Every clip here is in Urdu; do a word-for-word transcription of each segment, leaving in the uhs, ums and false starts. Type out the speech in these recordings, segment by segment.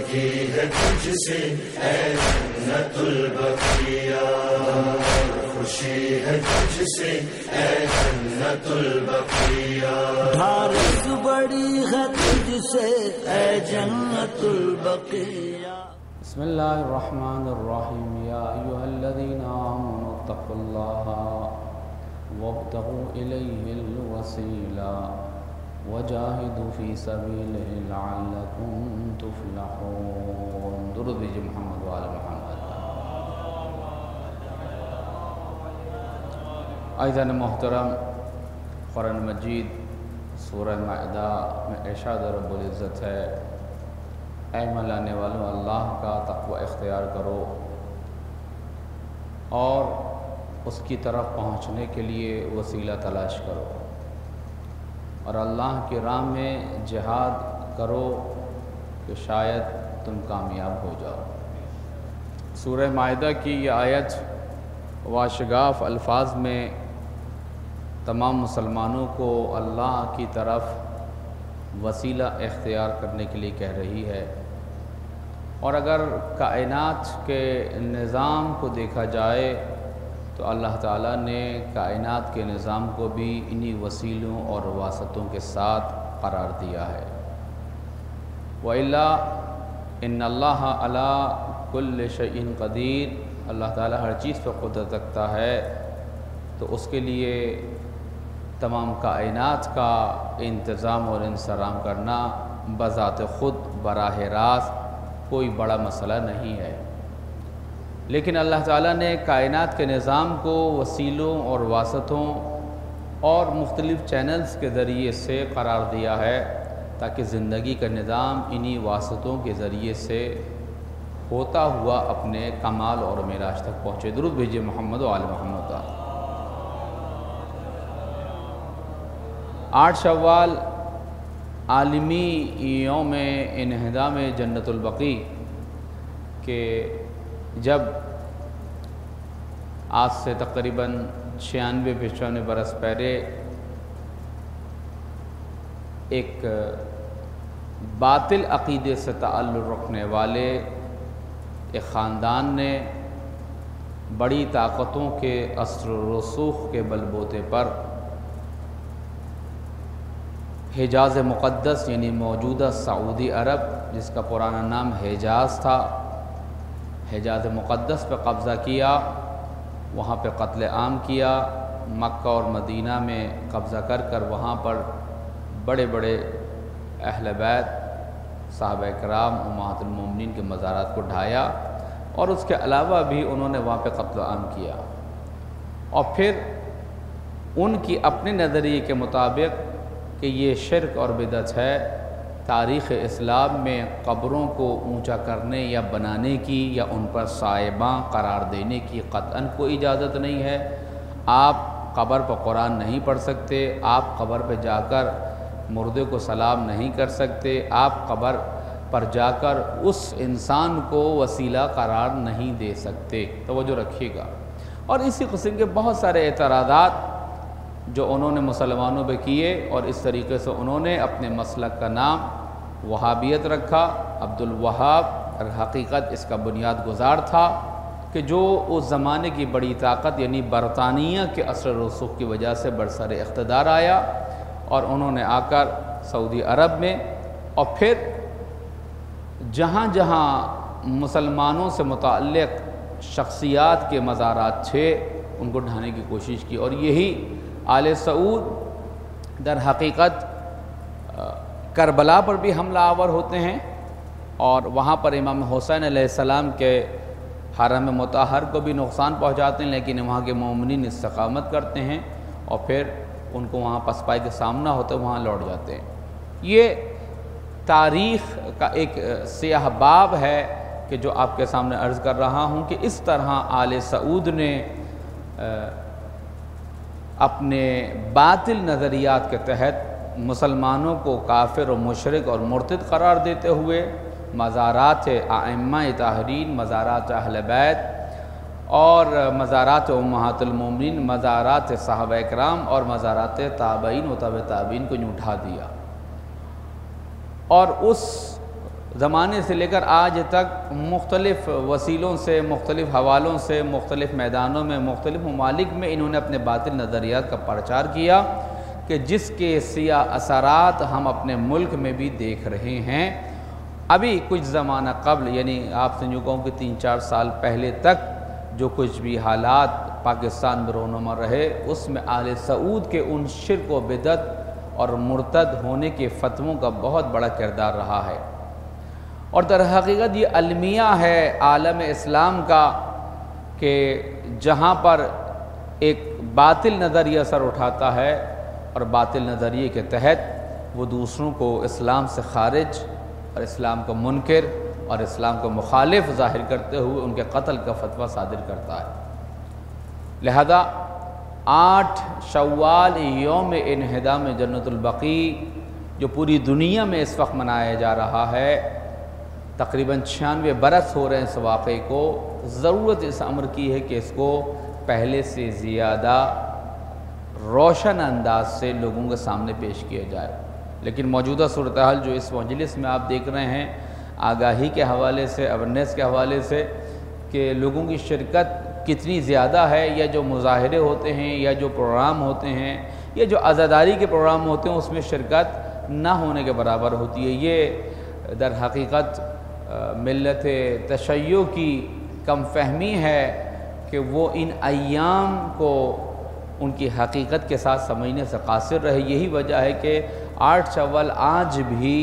لگی ہے تجھ سے اے جنت البقیہ، خوشی ہے تجھ سے اے جنت البقیہ، ڈھارس بڑی ہے تجھ سے اے جنت البقیہ۔ بسم اللہ الرحمن الرحیم، یا ایھا الذین آمنوا اتقوا اللہ وابتغوا الیہ الوسیلہ وجاہدوا فی سبیلہ لعلکم تفلحون۔ درود بھیجئے محمد و آل محمد۔ عزیزان محترم، قرآن مجید سورہ مائدہ میں ارشاد رب العزت ہے، اے ایمان لانے والوں اللہ کا تقوی اختیار کرو اور اس کی طرف پہنچنے کے لیے وسیلہ تلاش کرو، اور اللہ کی راہ میں جہاد کرو کہ شاید تم کامیاب ہو جاؤ۔ سورہ مائدہ کی یہ آیت واشگاف الفاظ میں تمام مسلمانوں کو اللہ کی طرف وسیلہ اختیار کرنے کے لیے کہہ رہی ہے، اور اگر کائنات کے نظام کو دیکھا جائے تو اللہ تعالیٰ نے کائنات کے نظام کو بھی انہی وسیلوں اور واسطوں کے ساتھ قرار دیا ہے۔ وَإِلَّا إِنَّ اللَّهَ عَلَىٰ كُلِّ شَيْءٍ قَدِيرٌ، اللہ تعالیٰ ہر چیز پر قدرت رکھتا ہے، تو اس کے لیے تمام کائنات کا انتظام اور انصرام کرنا بذات خود براہ راست کوئی بڑا مسئلہ نہیں ہے، لیکن اللہ تعالیٰ نے کائنات کے نظام کو وسیلوں اور واسطوں اور مختلف چینلز کے ذریعے سے قرار دیا ہے تاکہ زندگی کا نظام انہی واسطوں کے ذریعے سے ہوتا ہوا اپنے کمال اور معراج تک پہنچے۔ درود بھیجئے محمد و آل محمد۔ آٹھ شوال عالمی یوم انہدام جنت البقیع کہ جب آج سے تقریباً چھیانوے پچانوے برس پہلے ایک باطل عقیدے سے تعلق رکھنے والے ایک خاندان نے بڑی طاقتوں کے اثر و رسوخ کے بل بوتے پر حجاز مقدس یعنی موجودہ سعودی عرب، جس کا پرانا نام حجاز تھا، حجاز مقدس پہ قبضہ کیا، وہاں پہ قتل عام کیا، مکہ اور مدینہ میں قبضہ کر کر وہاں پر بڑے بڑے اہل بیت صحابہ کرام امہات المومنین کے مزارات کو ڈھایا، اور اس کے علاوہ بھی انہوں نے وہاں پہ قتل عام کیا، اور پھر ان کی اپنے نظریے کے مطابق کہ یہ شرک اور بدعت ہے، تاریخ اسلام میں قبروں کو اونچا کرنے یا بنانے کی یا ان پر سائباں قرار دینے کی قطعاً کوئی اجازت نہیں ہے۔ آپ قبر پر قرآن نہیں پڑھ سکتے، آپ قبر پہ جا کر مردے کو سلام نہیں کر سکتے، آپ قبر پر جا کر اس انسان کو وسیلہ قرار نہیں دے سکتے۔ توجہ رکھیے گا۔ اور اسی قسم کے بہت سارے اعتراضات جو انہوں نے مسلمانوں پہ کیے، اور اس طریقے سے انہوں نے اپنے مسلک کا نام وہابیت رکھا۔ عبد الوہاب حقیقت اس کا بنیاد گزار تھا کہ جو اس زمانے کی بڑی طاقت یعنی برطانیہ کے اثر و رسوخ کی وجہ سے برسر اقتدار آیا، اور انہوں نے آ کر سعودی عرب میں اور پھر جہاں جہاں مسلمانوں سے متعلق شخصیات کے مزارات تھے ان کو ڈھانے کی کوشش کی، اور یہی آل سعود در حقیقت کربلا پر بھی حملہ آور ہوتے ہیں، اور وہاں پر امام حسین علیہ السلام کے حرم مطہر کو بھی نقصان پہنچاتے ہیں، لیکن وہاں کے مومنین استقامت کرتے ہیں، اور پھر ان کو وہاں پسپائی کے سامنا ہوتا ہے، وہاں لوٹ جاتے ہیں۔ یہ تاریخ کا ایک سیاہ باب ہے کہ جو آپ کے سامنے عرض کر رہا ہوں کہ اس طرح آل سعود نے اپنے باطل نظریات کے تحت مسلمانوں کو کافر و مشرک اور مرتد قرار دیتے ہوئے مزارات ائمہ طاہرین، مزارات اہل بیت اور مزارات امہات المومنین، مزارات صحابہ کرام اور مزارات تابعین و تبع تابعین کو یوں اٹھا دیا، اور اس زمانے سے لے کر آج تک مختلف وسیلوں سے، مختلف حوالوں سے، مختلف میدانوں میں، مختلف ممالک میں انہوں نے اپنے باطل نظریات کا پرچار کیا کہ جس کے سیاہ اثرات ہم اپنے ملک میں بھی دیکھ رہے ہیں۔ ابھی کچھ زمانہ قبل، یعنی آپ سے یوں کہوں کہ تین چار سال پہلے تک جو کچھ بھی حالات پاکستان میں رونما رہے، اس میں آل سعود کے ان شرک و بدعت اور مرتد ہونے کے فتووں کا بہت بڑا کردار رہا ہے، اور در حقیقت یہ المیہ ہے عالم اسلام کا کہ جہاں پر ایک باطل نظریہ سر اٹھاتا ہے اور باطل نظریے کے تحت وہ دوسروں کو اسلام سے خارج اور اسلام کو منکر اور اسلام کو مخالف ظاہر کرتے ہوئے ان کے قتل کا فتویٰ صادر کرتا ہے۔ لہذا آٹھ شوال یوم انہدام جنت البقیع جو پوری دنیا میں اس وقت منایا جا رہا ہے، تقریباً چھیانوے برس ہو رہے ہیں اس واقعے کو، ضرورت اس امر کی ہے کہ اس کو پہلے سے زیادہ روشن انداز سے لوگوں کے سامنے پیش کیا جائے۔ لیکن موجودہ صورتحال جو اس مجلس میں آپ دیکھ رہے ہیں، آگاہی کے حوالے سے، اویرنیس کے حوالے سے کہ لوگوں کی شرکت کتنی زیادہ ہے، یا جو مظاہرے ہوتے ہیں یا جو پروگرام ہوتے ہیں یا جو عزاداری کے پروگرام ہوتے ہیں اس میں شرکت نہ ہونے کے برابر ہوتی ہے، یہ در حقیقت ملت تشیع کی کم فہمی ہے کہ وہ ان ایام کو ان کی حقیقت کے ساتھ سمجھنے سے قاصر رہے۔ یہی وجہ ہے کہ آٹھ شوال آج بھی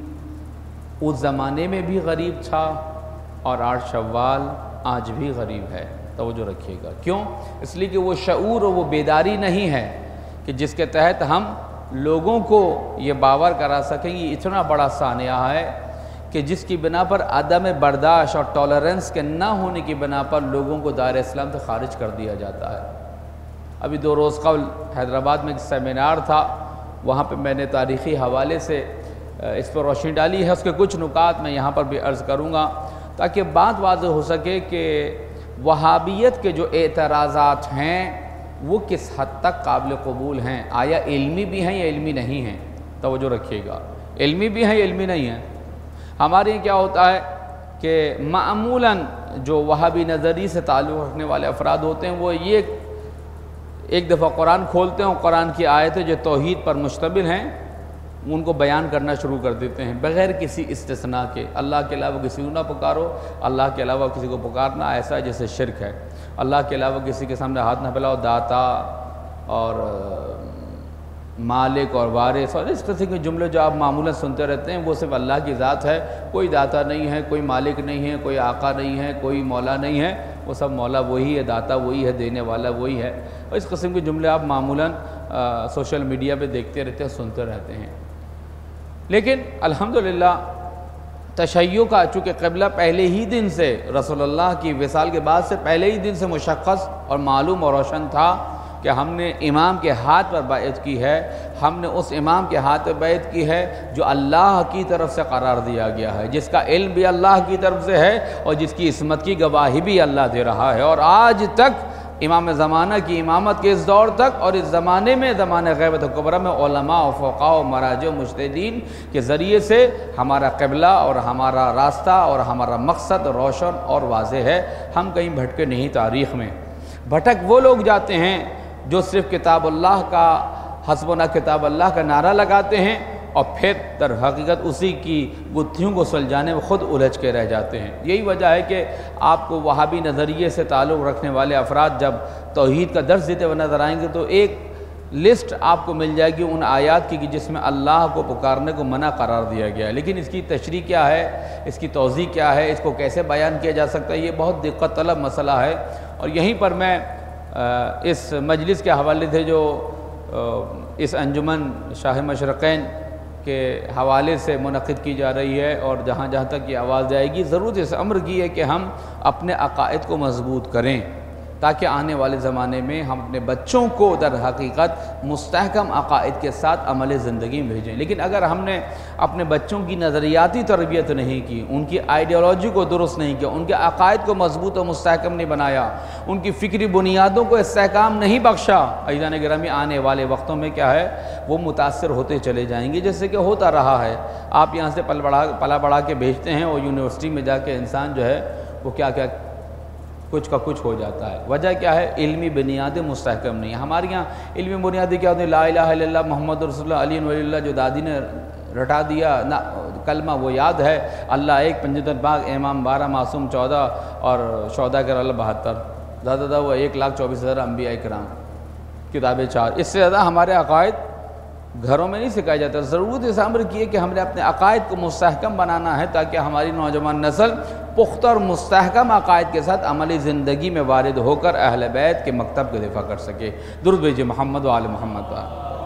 اس زمانے میں بھی غریب تھا اور آٹھ شوال آج بھی غریب ہے۔ توجہ رکھیے گا، کیوں؟ اس لیے کہ وہ شعور اور وہ بیداری نہیں ہے کہ جس کے تحت ہم لوگوں کو یہ باور کرا سکیں۔ یہ اتنا بڑا سانحہ ہے کہ جس کی بنا پر عدم برداشت اور ٹالرنس کے نہ ہونے کی بنا پر لوگوں کو دائرہ اسلام سے خارج کر دیا جاتا ہے۔ ابھی دو روز قبل حیدرآباد میں ایک سیمینار تھا، وہاں پہ میں نے تاریخی حوالے سے اس پر روشنی ڈالی ہے، اس کے کچھ نکات میں یہاں پر بھی عرض کروں گا تاکہ بات واضح ہو سکے کہ وہابیت کے جو اعتراضات ہیں وہ کس حد تک قابل قبول ہیں، آیا علمی بھی ہیں یا علمی نہیں ہیں؟ توجہ رکھیے گا، علمی بھی ہیں یا علمی نہیں ہیں؟ ہمارے یہاں کیا ہوتا ہے کہ معمولاً جو وہابی نظری سے تعلق رکھنے والے افراد ہوتے ہیں وہ یہ ایک دفعہ قرآن کھولتے ہیں اور قرآن کی آیتیں جو توحید پر مشتمل ہیں ان کو بیان کرنا شروع کر دیتے ہیں بغیر کسی استثناء کے۔ اللہ کے علاوہ کسی کو نہ پکارو، اللہ کے علاوہ کسی کو پکارنا ایسا ہے جیسے شرک ہے، اللہ کے علاوہ کسی کے سامنے ہاتھ نہ پھیلاؤ، داتا اور مالک اور وارث اور اس قسم کے جملے جو آپ معمولاً سنتے رہتے ہیں وہ صرف اللہ کی ذات ہے، کوئی داتا نہیں ہے، کوئی مالک نہیں ہے، کوئی آقا نہیں ہے، کوئی مولا نہیں ہے، وہ سب مولا وہی ہے، داتا وہی ہے، دینے والا وہی ہے، اور اس قسم کے جملے آپ معمولاً سوشل میڈیا پہ دیکھتے رہتے ہیں، سنتے رہتے ہیں۔ لیکن الحمدللہ تشیع کا چونکہ قبلہ پہلے ہی دن سے رسول اللہ کی وصال کے بعد سے پہلے ہی دن سے مشخص اور معلوم اور روشن تھا کہ ہم نے امام کے ہاتھ پر بیعت کی ہے، ہم نے اس امام کے ہاتھ پر بیعت کی ہے جو اللہ کی طرف سے قرار دیا گیا ہے، جس کا علم بھی اللہ کی طرف سے ہے اور جس کی عصمت کی گواہی بھی اللہ دے رہا ہے، اور آج تک امام زمانہ کی امامت کے اس دور تک اور اس زمانے میں زمانہ غیبت کبریٰ میں علماء و فقہاء و مراجع و مجتہدین کے ذریعے سے ہمارا قبلہ اور ہمارا راستہ اور ہمارا مقصد روشن اور واضح ہے۔ ہم کہیں بھٹکے نہیں تاریخ میں۔ بھٹک وہ لوگ جاتے ہیں جو صرف کتاب اللہ کا حسبنا کتاب اللہ کا نعرہ لگاتے ہیں اور پھر در حقیقت اسی کی گتھیوں کو سلجھانے میں خود الجھ کے رہ جاتے ہیں۔ یہی وجہ ہے کہ آپ کو وہابی نظریے سے تعلق رکھنے والے افراد جب توحید کا درس دیتے ہوئے نظر آئیں گے تو ایک لسٹ آپ کو مل جائے گی ان آیات کی جس میں اللہ کو پکارنے کو منع قرار دیا گیا ہے، لیکن اس کی تشریح کیا ہے، اس کی توضیح کیا ہے، اس کو کیسے بیان کیا جا سکتا ہے، یہ بہت دقت طلب مسئلہ ہے۔ اور یہیں پر میں اس مجلس کے حوالے سے جو اس انجمن شاہ مشرقین کے حوالے سے منعقد کی جا رہی ہے اور جہاں جہاں تک یہ آواز جائے گی، ضرورت اس امر کی ہے کہ ہم اپنے عقائد کو مضبوط کریں، تاکہ آنے والے زمانے میں ہم اپنے بچوں کو در حقیقت مستحکم عقائد کے ساتھ عمل زندگی میں بھیجیں۔ لیکن اگر ہم نے اپنے بچوں کی نظریاتی تربیت نہیں کی، ان کی آئیڈیالوجی کو درست نہیں کیا، ان کے عقائد کو مضبوط و مستحکم نہیں بنایا، ان کی فکری بنیادوں کو استحکام نہیں بخشا، عزیزان گرامی آنے والے وقتوں میں کیا ہے وہ متاثر ہوتے چلے جائیں گے، جیسے کہ ہوتا رہا ہے۔ آپ یہاں سے پل بڑھا پلا بڑھا کے بھیجتے ہیں اور یونیورسٹی میں جا کے انسان جو ہے وہ کیا کیا کچھ کا کچھ ہو جاتا ہے۔ وجہ کیا ہے؟ علمی بنیادیں مستحکم نہیں ہیں۔ ہمارے یہاں علمی بنیادیں کیا ہوتی ہیں؟ لا الہ الا اللہ محمد رسول اللہ علی ولی اللہ، جو دادی نے رٹا دیا نہ کلمہ وہ یاد ہے، اللہ ایک، پنجتن پاک، امام بارہ، معصوم چودہ اور شہداء کرام بہتر، زیادہ زیادہ وہ ایک لاکھ چوبیس ہزار انبیاء کرام، کتابیں چار۔ اس سے زیادہ ہمارے عقائد گھروں میں نہیں سکھائے جاتا۔ ضرورت اس امر کی ہے کہ ہم نے اپنے عقائد کو مستحکم بنانا ہے تاکہ ہماری نوجوان نسل پختہ اور مستحکم عقائد کے ساتھ عملی زندگی میں وارد ہو کر اہل بیت کے مکتب کا دفاع کر سکے۔ درود بھیجئے محمد و آل محمد پر۔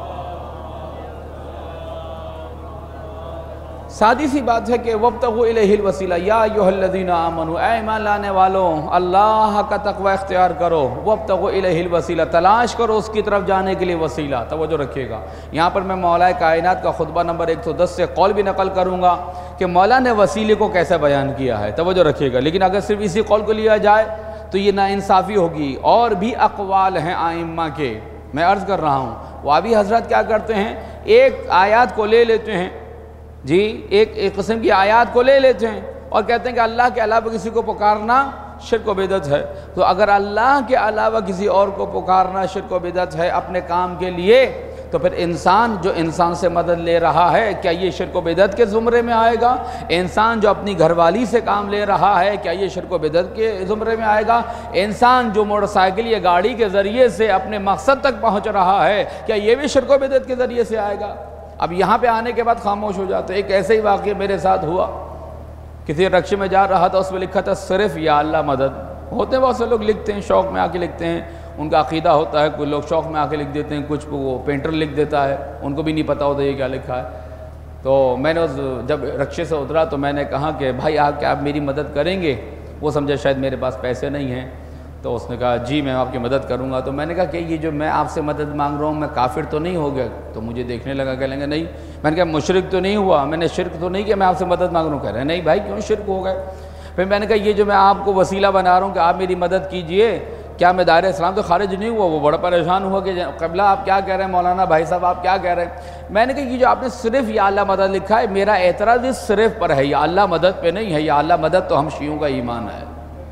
سادی سی بات ہے کہ وابتغوا الیہ الوسیلہ یا ایھا الذین آمنوا، اے ایمان لانے والوں اللہ کا تقوی اختیار کرو، وابتغوا الیہ الوسیلہ، تلاش کرو اس کی طرف جانے کے لیے وسیلہ۔ توجہ رکھیے گا، یہاں پر میں مولا کائنات کا خطبہ نمبر ایک سو دس سے قول بھی نقل کروں گا کہ مولا نے وسیلے کو کیسے بیان کیا ہے، توجہ رکھیے گا۔ لیکن اگر صرف اسی قول کو لیا جائے تو یہ ناانصافی ہوگی۔ اور بھی اقوال ہیں ائمہ کے، میں عرض کر رہا ہوں، وہابی حضرات کیا کرتے ہیں، ایک آیات کو لے لیتے ہیں جی، ایک ایک قسم کی آیات کو لے لیتے ہیں اور کہتے ہیں کہ اللہ کے علاوہ کسی کو پکارنا شرک و بدعت ہے۔ تو اگر اللہ کے علاوہ کسی اور کو پکارنا شرک و بدعت ہے اپنے کام کے لیے، تو پھر انسان جو انسان سے مدد لے رہا ہے کیا یہ شرک و بدعت کے زمرے میں آئے گا؟ انسان جو اپنی گھر والی سے کام لے رہا ہے کیا یہ شرک و بدعت کے زمرے میں آئے گا؟ انسان جو موٹر سائیکل یا گاڑی کے ذریعے سے اپنے مقصد تک پہنچ رہا ہے کیا یہ بھی شرک و بدعت کے ذریعے سے آئے گا؟ اب یہاں پہ آنے کے بعد خاموش ہو جاتے۔ ایک ایسے ہی واقعہ میرے ساتھ ہوا، کسی رکشے میں جا رہا تھا، اس میں لکھا تھا صرف یا اللہ مدد۔ ہوتے ہیں بہت سے لوگ لکھتے ہیں، شوق میں آ کے لکھتے ہیں، ان کا عقیدہ ہوتا ہے، کوئی لوگ شوق میں آ کے لکھ دیتے ہیں، کچھ وہ پینٹر لکھ دیتا ہے، ان کو بھی نہیں پتہ ہوتا یہ کیا لکھا ہے۔ تو میں نے اس جب رکشے سے اترا تو میں نے کہا کہ بھائی آپ کیا آپ میری مدد کریں گے؟ وہ سمجھا شاید میرے پاس پیسے نہیں ہیں، تو اس نے کہا جی میں آپ کی مدد کروں گا۔ تو میں نے کہا کہ یہ جو میں آپ سے مدد مانگ رہا ہوں میں کافر تو نہیں ہو گیا؟ تو مجھے دیکھنے لگا، کہنے لگا نہیں۔ میں نے کہا مشرک تو نہیں ہوا؟ میں نے شرک تو نہیں کیا میں آپ سے مدد مانگ رہا ہوں؟ کہہ رہے ہیں نہیں بھائی کیوں شرک ہو گئے؟ پھر میں نے کہا یہ جو میں آپ کو وسیلہ بنا رہا ہوں کہ آپ میری مدد کیجئے، کیا میں دائرہ اسلام تو خارج نہیں ہوا؟ وہ بڑا پریشان ہوا کہ قبلہ آپ کیا کہہ رہے ہیں، مولانا بھائی صاحب آپ کیا کہہ رہے ہیں؟ میں نے کہا یہ جو آپ نے صرف یا اللہ مدد لکھا ہے، میرا اعتراض اس صرف پر ہے، یا اللہ مدد پہ نہیں ہے۔ یا اللہ مدد تو ہم شیعوں کا ایمان ہے،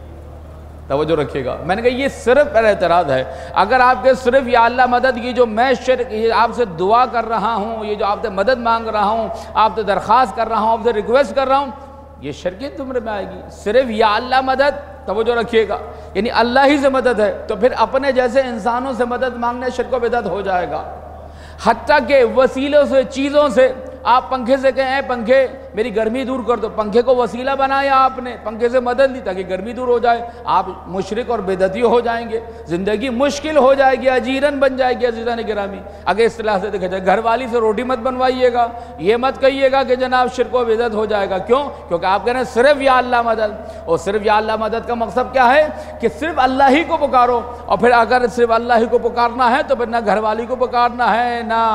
توجہ رکھیے گا۔ میں نے کہا یہ صرف پر اعتراض ہے۔ اگر آپ کے صرف یا اللہ مدد، یہ جو میں شرک یہ آپ سے دعا کر رہا ہوں، یہ جو آپ سے مدد مانگ رہا ہوں، آپ سے درخواست کر رہا ہوں، آپ سے ریکویسٹ کر رہا ہوں، یہ شرکیت زمرے میں آئے گی۔ صرف یا اللہ مدد، توجہ رکھیے گا، یعنی اللہ ہی سے مدد ہے، تو پھر اپنے جیسے انسانوں سے مدد مانگنے شرک و بدعت ہو جائے گا۔ حتیٰ کہ وسیلوں سے، چیزوں سے، آپ پنکھے سے کہیں اے پنکھے میری گرمی دور کر دو، پنکھے کو وسیلہ بنایا آپ نے، پنکھے سے مدد لی تاکہ گرمی دور ہو جائے، آپ مشرک اور بدعتی ہو جائیں گے، زندگی مشکل ہو جائے گی، اجیرن بن جائے گی۔ عزیزان گرامی اگر اصطلاح سے دیکھا جائے، گھر والی سے روٹی مت بنوائیے گا، یہ مت کہیے گا کہ جناب شرک و بدعت ہو جائے گا۔ کیوں؟ کیونکہ آپ کہہ رہے ہیں صرف یا اللہ مدد، اور صرف یا اللہ مدد کا مقصد کیا ہے کہ صرف اللہ ہی کو پکارو، اور پھر اگر صرف اللہ ہی کو پکارنا ہے تو پھر نہ گھر والی کو پکارنا ہے، نہ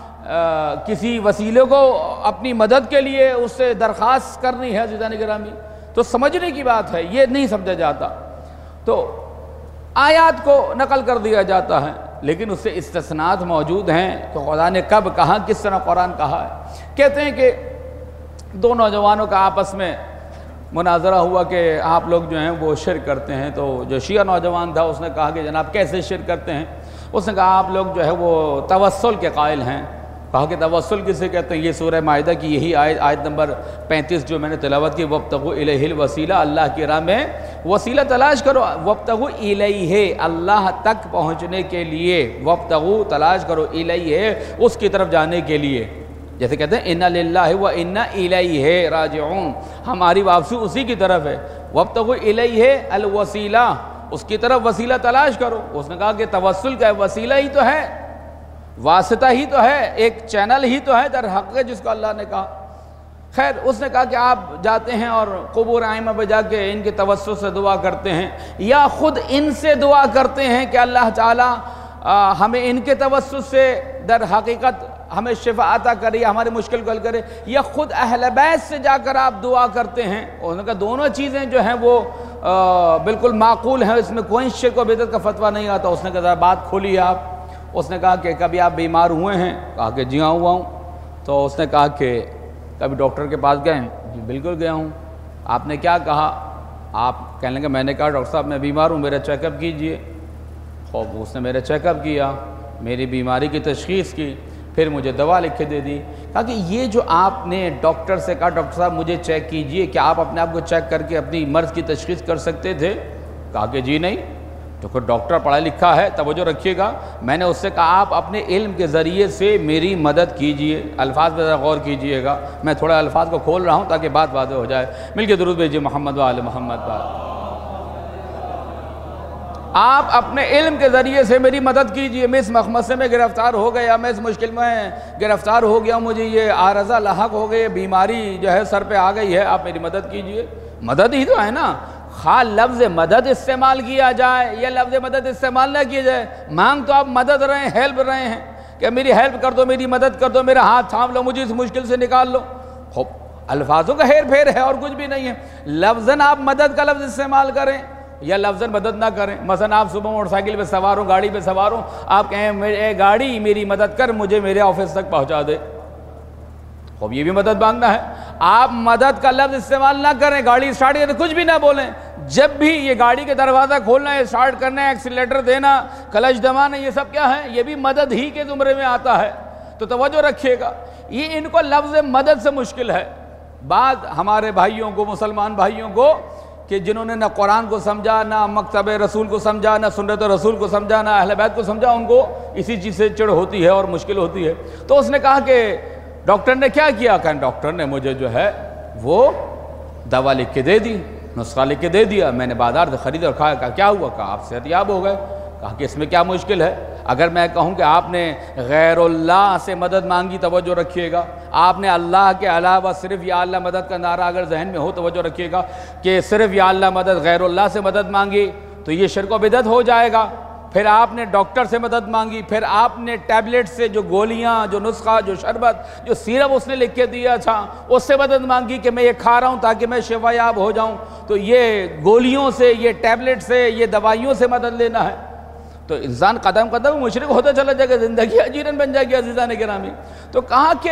کسی وسیلے کو اپنی مدد کے لیے اس سے درخواست کرنی ہے۔ عزیزان گرامی تو سمجھنے کی بات ہے، یہ نہیں سمجھا جاتا۔ تو آیات کو نقل کر دیا جاتا ہے لیکن اس سے استثناءات موجود ہیں کہ خدا نے کب کہا، کس طرح قرآن کہا ہے۔ کہتے ہیں کہ دو نوجوانوں کا آپس میں مناظرہ ہوا کہ آپ لوگ جو ہیں وہ شرک کرتے ہیں، تو جو شیعہ نوجوان تھا اس نے کہا کہ جناب کیسے شرک کرتے ہیں؟ اس نے کہا آپ لوگ جو ہے وہ توسل کے قائل ہیں۔ کہا کہ توسل کسے کہتے ہیں؟ یہ سورہ مائدہ کی یہی آیت آیت نمبر پینتیس جو میں نے تلاوت کی، وابتغوا الیہ الوسیلہ، اللہ کی راہ میں وسیلہ تلاش کرو، وابتغوا الیہ، اللہ تک پہنچنے کے لیے، وابتغوا تلاش کرو، الیہ اس کی طرف جانے کے لیے۔ جیسے کہتے ہیں انا للہ و انا الیہ راجعون، ہماری واپسی اسی کی طرف ہے۔ وابتغوا الیہ الوسیلہ، اس کی طرف وسیلہ تلاش کرو۔ اس نے کہا کہ توسل کا وسیلہ ہی تو ہے، واسطہ ہی تو ہے، ایک چینل ہی تو ہے در حق جس کو اللہ نے کہا۔ خیر اس نے کہا کہ آپ جاتے ہیں اور قبور ائمہ پہ جا کے ان کے توسط سے دعا کرتے ہیں یا خود ان سے دعا کرتے ہیں کہ اللہ تعالیٰ ہمیں ان کے توسط سے در حقیقت ہمیں شفا عطا کرے یا ہماری مشکل کو حل کرے، یا خود اہل بیت سے جا کر آپ دعا کرتے ہیں؟ انہوں نے کہا دونوں چیزیں جو ہیں وہ بالکل معقول ہیں، اس میں کوئی شرک و بدعت کا فتویٰ نہیں آتا۔ اس نے کہا ذرا بات کھولیے آپ۔ اس نے کہا کہ کبھی آپ بیمار ہوئے ہیں؟ کہا کہ جی ہاں ہوا ہوں۔ تو اس نے کہا کہ کبھی ڈاکٹر کے پاس گئے ہیں؟ جی بالکل گیا ہوں۔ آپ نے کیا کہا؟ آپ کہنے لگے میں نے کہا ڈاکٹر صاحب میں بیمار ہوں، میرا چیک اپ کیجئے۔ خوب اس نے میرا چیک اپ کیا، میری بیماری کی تشخیص کی، پھر مجھے دوا لکھ کے دے دی۔ کہا کہ یہ جو آپ نے ڈاکٹر سے کہا ڈاکٹر صاحب مجھے چیک کیجئے، کیا آپ اپنے آپ کو چیک کر کے اپنی مرض کی تشخیص کر سکتے تھے؟ کہا کہ جی نہیں۔ تو پھر ڈاکٹر پڑھا لکھا ہے، توجہ رکھیے گا، میں نے اس سے کہا آپ اپنے علم کے ذریعے سے میری مدد کیجئے، الفاظ پہ ذرا غور کیجئے گا، میں تھوڑا الفاظ کو کھول رہا ہوں تاکہ بات واضح ہو جائے۔ مل کے درود بھیجئے محمد و آل محمد وآل۔ آپ اپنے علم کے ذریعے سے میری مدد کیجئے، میں اس مخمصے میں گرفتار ہو گیا، میں اس مشکل میں گرفتار ہو گیا، مجھے یہ عارضہ لاحق ہو گئی، بیماری جو ہے سر پہ آ گئی ہے، آپ میری مدد کیجئے۔ مدد ہی تو ہے نا، خواہ لفظ مدد استعمال کیا جائے یا لفظ مدد استعمال نہ کیا جائے، مانگ تو آپ مدد رہے ہیں، ہیلپ رہے ہیں کہ میری ہیلپ کر دو، میری مدد کر دو، میرا ہاتھ تھام لو، مجھے اس مشکل سے نکال لو۔ خوب الفاظوں کا ہیر پھیر ہے اور کچھ بھی نہیں ہے۔ لفظاً آپ مدد کا لفظ استعمال کریں یا لفظاً مدد نہ کریں۔ مثلا آپ صبح موٹر سائیکل پہ سوار ہوں، گاڑی پہ سوار ہوں، آپ کہیں اے گاڑی میری مدد کر، مجھے میرے آفس تک پہنچا دے، خوب یہ بھی مدد مانگنا ہے۔ آپ مدد کا لفظ استعمال نہ کریں، گاڑی اسٹارٹ کریں کچھ بھی نہ بولیں، جب بھی یہ گاڑی کے دروازہ کھولنا ہے، اسٹارٹ کرنا ہے، ایکسیلیٹر دینا، کلچ دبانا، یہ سب کیا ہے؟ یہ بھی مدد ہی کے زمرے میں آتا ہے۔ تو توجہ رکھیے گا، یہ ان کو لفظ مدد سے مشکل ہے۔ بعض ہمارے بھائیوں کو، مسلمان بھائیوں کو کہ جنہوں نے نہ قرآن کو سمجھا، نہ مکتب رسول کو سمجھا، نہ سنت رسول کو سمجھا، نہ اہل بیت کو سمجھا، ان کو اسی چیز سے چڑ ہوتی ہے اور مشکل ہوتی ہے۔ تو اس نے کہا کہ ڈاکٹر نے کیا کیا؟ کہ ڈاکٹر نے مجھے جو ہے وہ دوا لکھ کے دے دی، نسخہ لکھ کے دے دیا، میں نے بازار سے خرید اور کھایا۔ کہا کیا ہوا؟ کہا آپ صحت یاب ہو گئے۔ کہا کہ اس میں کیا مشکل ہے؟ اگر میں کہوں کہ آپ نے غیر اللہ سے مدد مانگی، توجہ رکھیے گا، آپ نے اللہ کے علاوہ صرف یا اللہ مدد کا نعرہ اگر ذہن میں ہو، توجہ رکھیے گا کہ صرف یا اللہ مدد، غیر اللہ سے مدد مانگی تو یہ شرک و بدعت ہو جائے گا۔ پھر آپ نے ڈاکٹر سے مدد مانگی، پھر آپ نے ٹیبلٹ سے جو گولیاں، جو نسخہ، جو شربت، جو سیرپ اس نے لکھ کے دیا تھا، اس سے مدد مانگی کہ میں یہ کھا رہا ہوں تاکہ میں شفا یاب ہو جاؤں، تو یہ گولیوں سے، یہ ٹیبلٹ سے، یہ دوائیوں سے مدد لینا ہے۔ تو انسان قدم قدم مشرک ہوتا چلا جائے گا، زندگی اجیرن بن جائے گی عزیزان گرامی۔ تو کہا کہ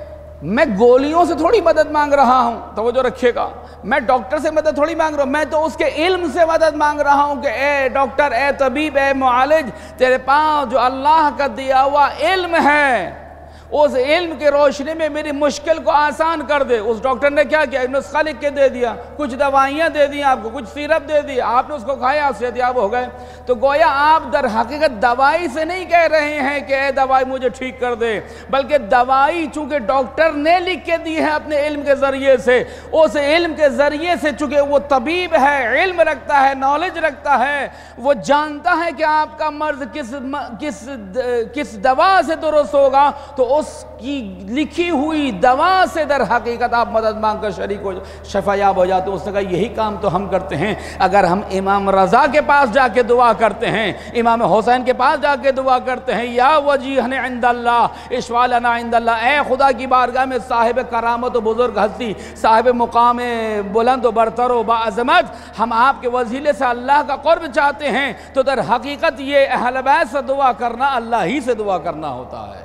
میں گولیوں سے تھوڑی مدد مانگ رہا ہوں، توجہ رکھیے گا، میں ڈاکٹر سے مدد تھوڑی مانگ رہا ہوں، میں تو اس کے علم سے مدد مانگ رہا ہوں کہ اے ڈاکٹر، اے طبیب، اے معالج، تیرے پاس جو اللہ کا دیا ہوا علم ہے، اس علم کے روشنی میں میری مشکل کو آسان کر دے۔ اس ڈاکٹر نے کیا کیا؟ نسخہ لکھ کے دے دیا، کچھ دوائیاں دے دی آپ کو، کچھ سیرپ دے دی، آپ نے اس کو کھایا، صحت یاب ہو گئے۔ تو گویا آپ در حقیقت دوائی سے نہیں کہہ رہے ہیں کہ اے دوائی مجھے ٹھیک کر دے، بلکہ دوائی چونکہ ڈاکٹر نے لکھ کے دی ہے اپنے علم کے ذریعے سے، اس علم کے ذریعے سے چونکہ وہ طبیب ہے، علم رکھتا ہے، نالج رکھتا ہے، وہ جانتا ہے کہ آپ کا مرض کس کس کس دوا سے درست ہوگا، تو اس کی لکھی ہوئی دوا سے در حقیقت آپ مدد مانگ کر شریک ہو شفا یاب ہو جاتے۔ اس نے کہا یہی کام تو ہم کرتے ہیں۔ اگر ہم امام رضا کے پاس جا کے دعا کرتے ہیں، امام حسین کے پاس جا کے دعا کرتے ہیں، یا وجیہن عند اللہ اشفع لنا عند اللہ، اے خدا کی بارگاہ میں صاحب کرامت و بزرگ ہستی، صاحب مقام بلند و برتر و باعظمت، ہم آپ کے وسیلے سے اللہ کا قرب چاہتے ہیں، تو در حقیقت یہ اہل بیت سے دعا کرنا اللہ ہی سے دعا کرنا ہوتا ہے۔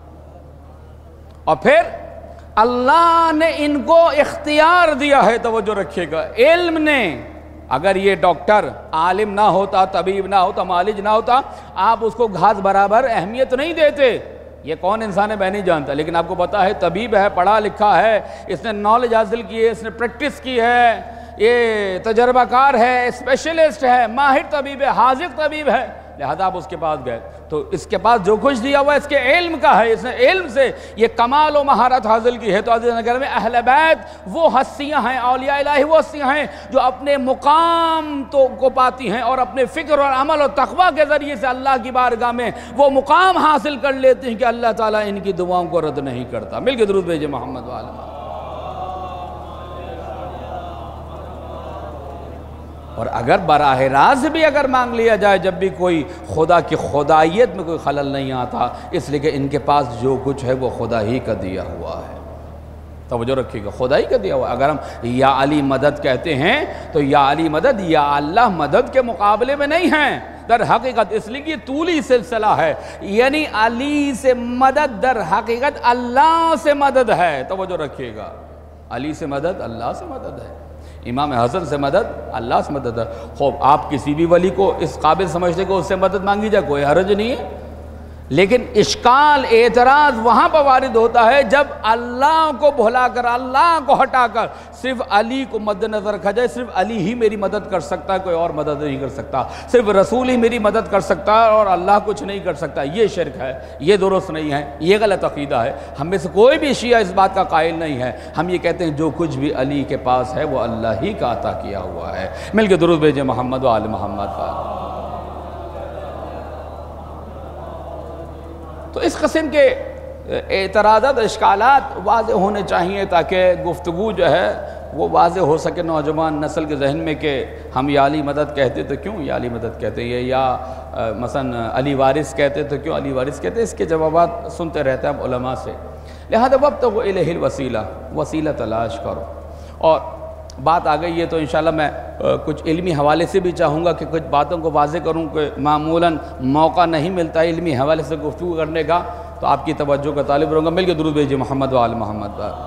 اور پھر اللہ نے ان کو اختیار دیا ہے، توجہ رکھیے گا، علم نے، اگر یہ ڈاکٹر عالم نہ ہوتا، طبیب نہ ہوتا، معالج نہ ہوتا، آپ اس کو گھاس برابر اہمیت نہیں دیتے۔ یہ کون انسان ہے میں نہیں جانتا، لیکن آپ کو پتا ہے طبیب ہے، پڑھا لکھا ہے، اس نے نالج حاصل کی ہے، اس نے پریکٹس کی ہے، یہ تجربہ کار ہے، اسپیشلسٹ ہے، ماہر طبیب ہے، حاذق طبیب ہے، لہذا آپ اس کے پاس گئے تو اس کے پاس جو کچھ دیا ہوا اس کے علم کا ہے، اس نے علم سے یہ کمال و مہارت حاصل کی ہے۔ تو عزیزان گرامی، اہل بیت وہ ہستیاں ہیں، اولیاء الہی وہ ہستیاں ہیں جو اپنے مقام تو کو پاتی ہیں اور اپنے فکر اور عمل اور تقوی کے ذریعے سے اللہ کی بارگاہ میں وہ مقام حاصل کر لیتے ہیں کہ اللہ تعالیٰ ان کی دعاؤں کو رد نہیں کرتا۔ مل کے درود بھیجے محمد وآل محمد۔ اور اگر براہ راست بھی اگر مانگ لیا جائے جب بھی کوئی خدا کی خدائیت میں کوئی خلل نہیں آتا، اس لیے کہ ان کے پاس جو کچھ ہے وہ خدا ہی کا دیا ہوا ہے۔ توجہ رکھیے گا، خدا ہی کا دیا ہوا ہے۔ اگر ہم یا علی مدد کہتے ہیں تو یا علی مدد یا اللہ مدد کے مقابلے میں نہیں ہیں در حقیقت، اس لیے کہ یہ طولی سلسلہ ہے، یعنی علی سے مدد در حقیقت اللہ سے مدد ہے۔ توجہ رکھیے گا، علی سے مدد اللہ سے مدد ہے، امام حسن سے مدد اللہ سے مدد ہے۔ خوب آپ کسی بھی ولی کو اس قابل سمجھتے کہ اس سے مدد مانگی جائے، کوئی حرج نہیں ہے، لیکن اشکال اعتراض وہاں پر وارد ہوتا ہے جب اللہ کو بھلا کر، اللہ کو ہٹا کر صرف علی کو مد نظر رکھا جائے، صرف علی ہی میری مدد کر سکتا ہے، کوئی اور مدد نہیں کر سکتا، صرف رسول ہی میری مدد کر سکتا ہے اور اللہ کچھ نہیں کر سکتا۔ یہ شرک ہے، یہ درست نہیں ہے، یہ غلط عقیدہ ہے۔ ہم میں سے کوئی بھی شیعہ اس بات کا قائل نہیں ہے، ہم یہ کہتے ہیں جو کچھ بھی علی کے پاس ہے وہ اللہ ہی کا عطا کیا ہوا ہے۔ مل کے درود بھیجیں محمد و آل محمد پر۔ تو اس قسم کے اعتراضات اشکالات واضح ہونے چاہیے تاکہ گفتگو جو ہے وہ واضح ہو سکے نوجوان نسل کے ذہن میں کہ ہم یا علی مدد کہتے تو کیوں یا علی مدد کہتے ہیں، یا مثلا علی وارث کہتے تو کیوں علی وارث کہتے ہیں۔ اس کے جوابات سنتے رہتے ہیں اب علماء سے۔ لہذا وابتغوا الیہ الوسیلہ، وسیلہ تلاش کرو۔ اور بات آ گئی ہے تو انشاءاللہ میں کچھ علمی حوالے سے بھی چاہوں گا کہ کچھ باتوں کو واضح کروں کہ معمولاً موقع نہیں ملتا ہے علمی حوالے سے گفتگو کرنے کا، تو آپ کی توجہ کا طالب رہوں گا۔ مل کے درود بھیجیے محمد و آل محمد پر۔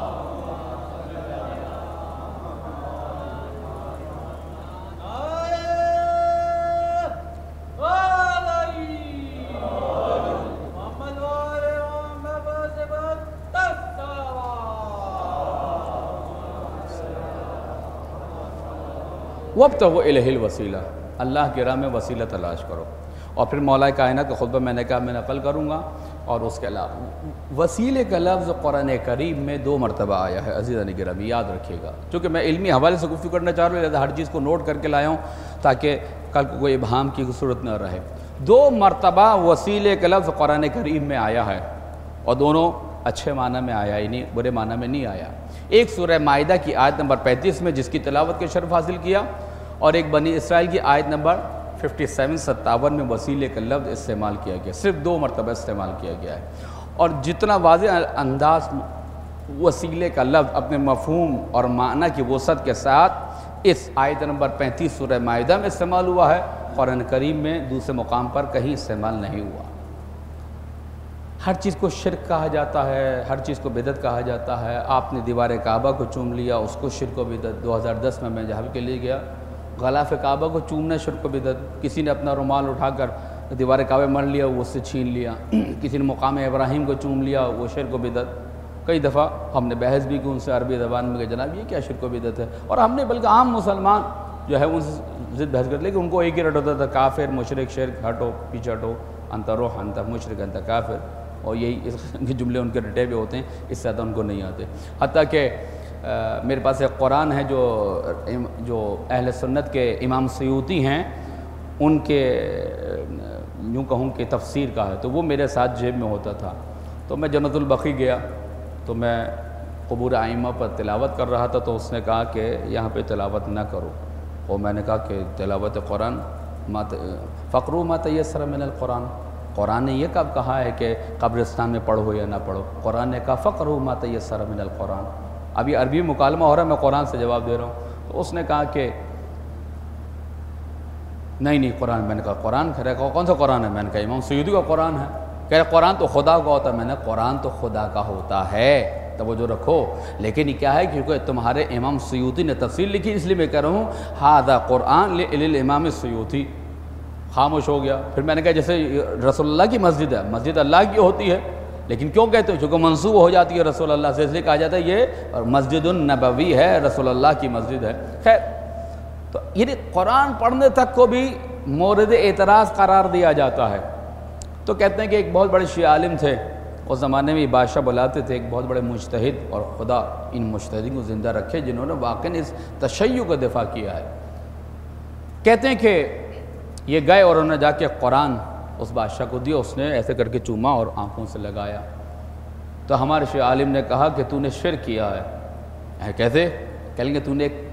وابتغوا الیہ الوسیلہ، اللہ کی راہ میں وسیلہ تلاش کرو۔ اور پھر مولا کائنات کا خطبہ میں نے کہا میں نقل کروں گا۔ اور اس کے علاوہ وسیلے کا لفظ قرآن کریم میں دو مرتبہ آیا ہے، عزیزان گرامی یاد رکھیے گا، چونکہ میں علمی حوالے سے گفتگو کرنا چاہ رہا ہوں، لہذا ہر چیز کو نوٹ کر کے لایا ہوں تاکہ کل کو کوئی ابہام کی صورت نہ رہے۔ دو مرتبہ وسیلے کا لفظ قرآن کریم میں آیا ہے، اور دونوں اچھے معنی میں آیا ہی نہیں، برے معنی میں نہیں آیا۔ ایک سورہ مائدہ کی آیت نمبر پینتیس میں جس کی تلاوت کے شرف حاصل کیا، اور ایک بنی اسرائیل کی آیت نمبر ستاون ستاون میں وسیلے کا لفظ استعمال کیا گیا، صرف دو مرتبہ استعمال کیا گیا ہے۔ اور جتنا واضح انداز وسیلے کا لفظ اپنے مفہوم اور معنی کی وسعت کے ساتھ اس آیت نمبر پینتیس سورہ مائدہ میں استعمال ہوا ہے، قرآن کریم میں دوسرے مقام پر کہیں استعمال نہیں ہوا۔ ہر چیز کو شرک کہا جاتا ہے، ہر چیز کو بدعت کہا جاتا ہے۔ آپ نے دیوار کعبہ کو چوم لیا، اس کو شرک و بدعت۔ دو ہزار دس میں میں جہاں کے لیے گیا، غلاف کعبہ کو چومنا شرک و بدعت۔ کسی نے اپنا رومال اٹھا کر دیوار کعبہ مر لیا، وہ اس سے چھین لیا۔ کسی نے مقام ابراہیم کو چوم لیا، وہ شرک و بدعت۔ کئی دفعہ ہم نے بحث بھی کی ان سے عربی زبان میں کہ جناب یہ کیا شرک و بدعت ہے، اور ہم نے بلکہ عام مسلمان جو ہے ان سے ضد بحث کر، لیکن ان کو ایک ہی رٹ ہوتا تھا، کافر، مشرک، شرک، ہٹو پیچھے ہٹو، انت روح انت مشرک انت کافر، اور یہی اس کے جملے ان کے رٹے ہوئے ہوتے ہیں، اس سے زیادہ ان کو نہیں آتے۔ حتیٰ کہ میرے پاس ایک قرآن ہے جو جو اہل سنت کے امام سیوطی ہیں ان کے یوں کہوں کہ تفسیر کا ہے، تو وہ میرے ساتھ جیب میں ہوتا تھا۔ تو میں جنت البقیع گیا تو میں قبور ائمہ پر تلاوت کر رہا تھا، تو اس نے کہا کہ یہاں پہ تلاوت نہ کرو، اور میں نے کہا کہ تلاوت قرآن فقروا ما تیسر من القرآن، قرآن نے یہ کب کہا ہے کہ قبرستان میں پڑھو یا نہ پڑھو؟ قرآن نے کہا فقروا ما تیسر من القرآن۔ ابھی عربی مکالمہ ہو رہا ہے، میں قرآن سے جواب دے رہا ہوں۔ تو اس نے کہا کہ نہیں نہیں قرآن، میں نے کہا قرآن کہہ رہا ہے، کون سا قرآن ہے؟ میں نے کہا امام سیوطی کا قرآن ہے۔ کہہ رہے قرآن تو خدا کا ہوتا ہے۔ میں نے قرآن تو خدا کا ہوتا ہے، توجہ رکھو، لیکن یہ کیا ہے کیونکہ تمہارے امام سیوطی نے تفسیر لکھی، اس لیے میں کہہ رہا ہوں ھذا قرآن للامام السیوطی۔ خاموش ہو گیا۔ پھر میں نے کہا جیسے رسول اللہ کی مسجد ہے، مسجد اللہ کی ہوتی ہے، لیکن کیوں کہتے ہو؟ چونکہ منسوب ہو جاتی ہے رسول اللہ سے، اس لیے کہا جاتا ہے یہ مسجد النبوی ہے، رسول اللہ کی مسجد ہے۔ خیر، تو یہ قرآن پڑھنے تک کو بھی مورد اعتراض قرار دیا جاتا ہے۔ تو کہتے ہیں کہ ایک بہت بڑے شیعہ عالم تھے، اس زمانے میں بادشاہ بلاتے تھے، ایک بہت بڑے مجتہد، اور خدا ان مجتہدین کو زندہ رکھے جنہوں نے واقعاً اس تشیع کا دفاع کیا ہے۔ کہتے ہیں کہ یہ گئے اور انہوں نے جا کے قرآن اس بادشاہ کو دیا، اس نے ایسے کر کے چوما اور آنکھوں سے لگایا۔ تو ہمارے شیعہ عالم نے کہا کہ تو نے شرک کیا ہے۔ کیسے؟ کہیں گے تو نے ایک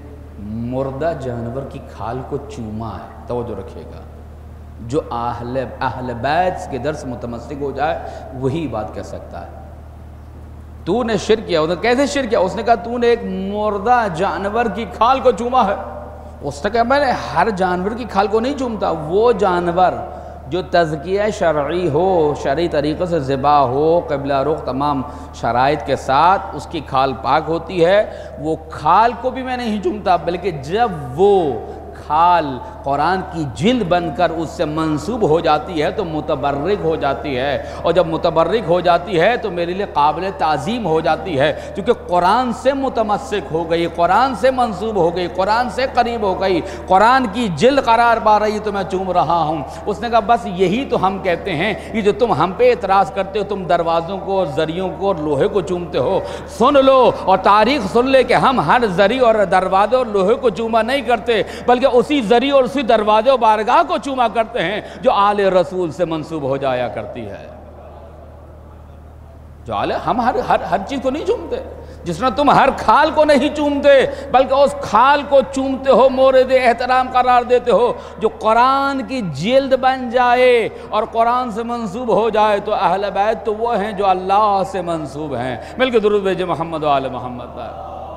مردہ جانور کی کھال کو چوما ہے، توجہ رکھیے گا، جو اہل اہل بیت کے در سے متمسک ہو جائے وہی بات کہہ سکتا ہے۔ تو نے شرک کیا، انہوں نے کیسے شرک کیا؟ اس نے کہا تو نے ایک مردہ جانور کی کھال کو چوما ہے۔ اس نے کہا میں نے ہر جانور کی کھال کو نہیں چومتا، وہ جانور جو تزکیہ شرعی ہو، شرعی طریقے سے ذبح ہو، قبلہ رخ تمام شرائط کے ساتھ اس کی کھال پاک ہوتی ہے، وہ کھال کو بھی میں نہیں چومتا، بلکہ جب وہ کھال قرآن کی جلد بن کر اس سے منسوب ہو جاتی ہے تو متبرک ہو جاتی ہے، اور جب متبرک ہو جاتی ہے تو میرے لیے قابل تعظیم ہو جاتی ہے، کیونکہ قرآن سے متمسک ہو گئی، قرآن سے منسوب ہو گئی، قرآن سے قریب ہو گئی، قرآن کی جلد قرار پا رہی تو میں چوم رہا ہوں۔ اس نے کہا بس یہی تو ہم کہتے ہیں، یہ جو تم ہم پہ اعتراض کرتے ہو، تم دروازوں کو اور زریوں کو اور لوہے کو چومتے ہو، سن لو اور تاریخ سن لے کہ ہم ہر زری اور دروازے اور لوہے کو چوما نہیں کرتے، بلکہ اسی زری اور اسی دروازے و بارگاہ کو چوما کرتے ہیں جو آل رسول سے منسوب ہو جایا کرتی ہے۔ جو آل ہم ہر ہر ہر چیز کو نہیں چومتے، جس طرح تم ہر کھال کو نہیں چومتے بلکہ اس کھال کو چومتے ہو، مورد احترام قرار دیتے ہو، جو قرآن کی جلد بن جائے اور قرآن سے منسوب ہو جائے تو اہل بیت تو وہ ہیں جو اللہ سے منسوب ہیں۔ مل کے درود بھیجے محمد و آل محمد پر۔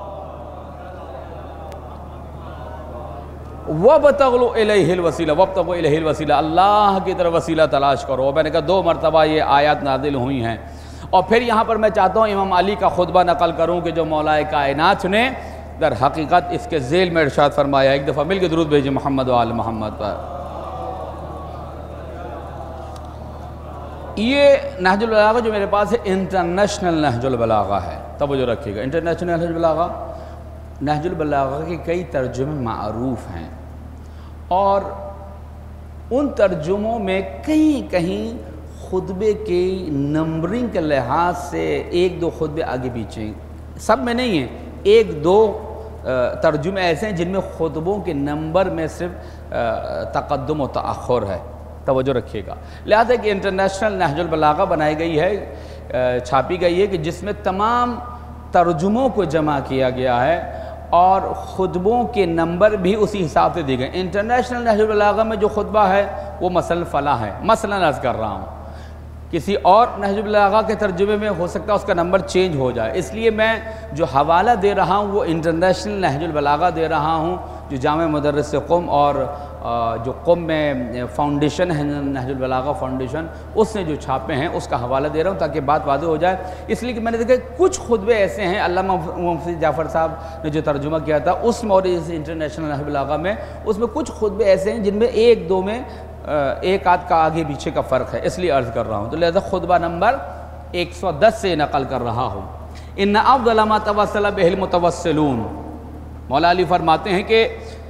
وَابْتَغُوا إِلَيْهِ الْوَسِيلَةَ وَابْتَغُوا إِلَيْهِ الْوَسِيلَةَ، اللہ کی طرف وسیلہ تلاش کرو۔ میں نے کہا دو مرتبہ یہ آیات نازل ہوئی ہیں، اور پھر یہاں پر میں چاہتا ہوں امام علی کا خطبہ نقل کروں کہ جو مولا کائنات نے در حقیقت اس کے ذیل میں ارشاد فرمایا۔ ایک دفعہ مل کے درود بھیجیں محمد و آل محمد پر۔ یہ نہج البلاغہ جو میرے پاس ہے انٹرنیشنل نہج البلاغہ ہے، توجہ رکھیے گا، انٹرنیشنل نہج البلاغہ۔ نہج البلاغہ کے کئی ترجمے معروف ہیں، اور ان ترجموں میں کہیں کہیں خطبے کی نمبرنگ کے لحاظ سے ایک دو خطبے آگے پیچھے، سب میں نہیں ہیں، ایک دو ترجمے ایسے ہیں جن میں خطبوں کے نمبر میں صرف تقدم و تأخر ہے، توجہ رکھیے گا۔ لہذا کہ انٹرنیشنل نہج البلاغہ بنائی گئی ہے، چھاپی گئی ہے کہ جس میں تمام ترجموں کو جمع کیا گیا ہے اور خطبوں کے نمبر بھی اسی حساب سے دی گئے۔ انٹرنیشنل نہج البلاغہ میں جو خطبہ ہے وہ مثلا فلاں ہے، مثلا عرض کر رہا ہوں، کسی اور نہج البلاغہ کے ترجمے میں ہو سکتا ہے اس کا نمبر چینج ہو جائے، اس لیے میں جو حوالہ دے رہا ہوں وہ انٹرنیشنل نہج البلاغہ دے رہا ہوں، جو جامع مدرس قم اور جو قم میں فاؤنڈیشن ہے نہج البلاغہ فاؤنڈیشن، اس نے جو چھاپے ہیں اس کا حوالہ دے رہا ہوں تاکہ بات واضح ہو جائے۔ اس لیے کہ میں نے دیکھا کچھ خطبے ایسے ہیں، علامہ مفتی جعفر صاحب نے جو ترجمہ کیا تھا اس میں اور اس انٹرنیشنل نہج البلاغہ میں، اس میں کچھ خطبے ایسے ہیں جن میں ایک دو میں ایک آدھ کا آگے پیچھے کا فرق ہے، اس لیے عرض کر رہا ہوں، تو لہذا خطبہ نمبر ایک سو دس سے نقل کر رہا ہوں۔ ان افضل ما توسل بہ المتوسلون، مولا علی فرماتے ہیں کہ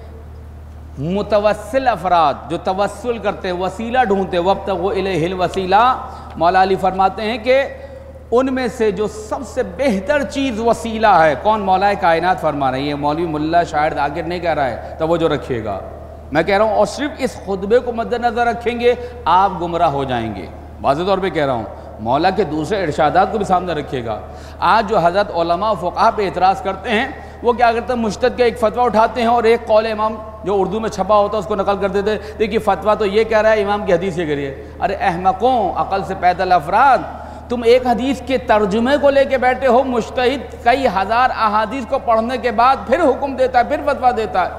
متوسل افراد جو توسل کرتے وسیلہ ڈھونڈتے، وابتغوا الیہ الوسیلہ، مولا علی فرماتے ہیں کہ ان میں سے جو سب سے بہتر چیز وسیلہ ہے، کون؟ مولا کائنات فرما رہے ہیں، یہ مولوی ملا شاعر عاقر نہیں کہہ رہا ہے، توجہ رکھیے گا، میں کہہ رہا ہوں، اور صرف اس خطبے کو مد نظر رکھیں گے آپ گمراہ ہو جائیں گے، واضح طور پہ کہہ رہا ہوں، مولا کے دوسرے ارشادات کو بھی سامنے رکھیے گا۔ آج جو حضرت علماء و فقہاء پہ اعتراض کرتے ہیں وہ کیا کرتے ہیں، مجتہد کا ایک فتویٰ اٹھاتے ہیں اور ایک قول امام جو اردو میں چھپا ہوتا ہے اس کو نقل کر دیتے ہیں، دیکھیے فتویٰ تو یہ کہہ رہا ہے، امام کی حدیث یہ کریے۔ ارے احمقوں، عقل سے پیدل افراد، تم ایک حدیث کے ترجمے کو لے کے بیٹھے ہو، مجتہد کئی ہزار احادیث کو پڑھنے کے بعد پھر حکم دیتا ہے، پھر فتویٰ دیتا ہے۔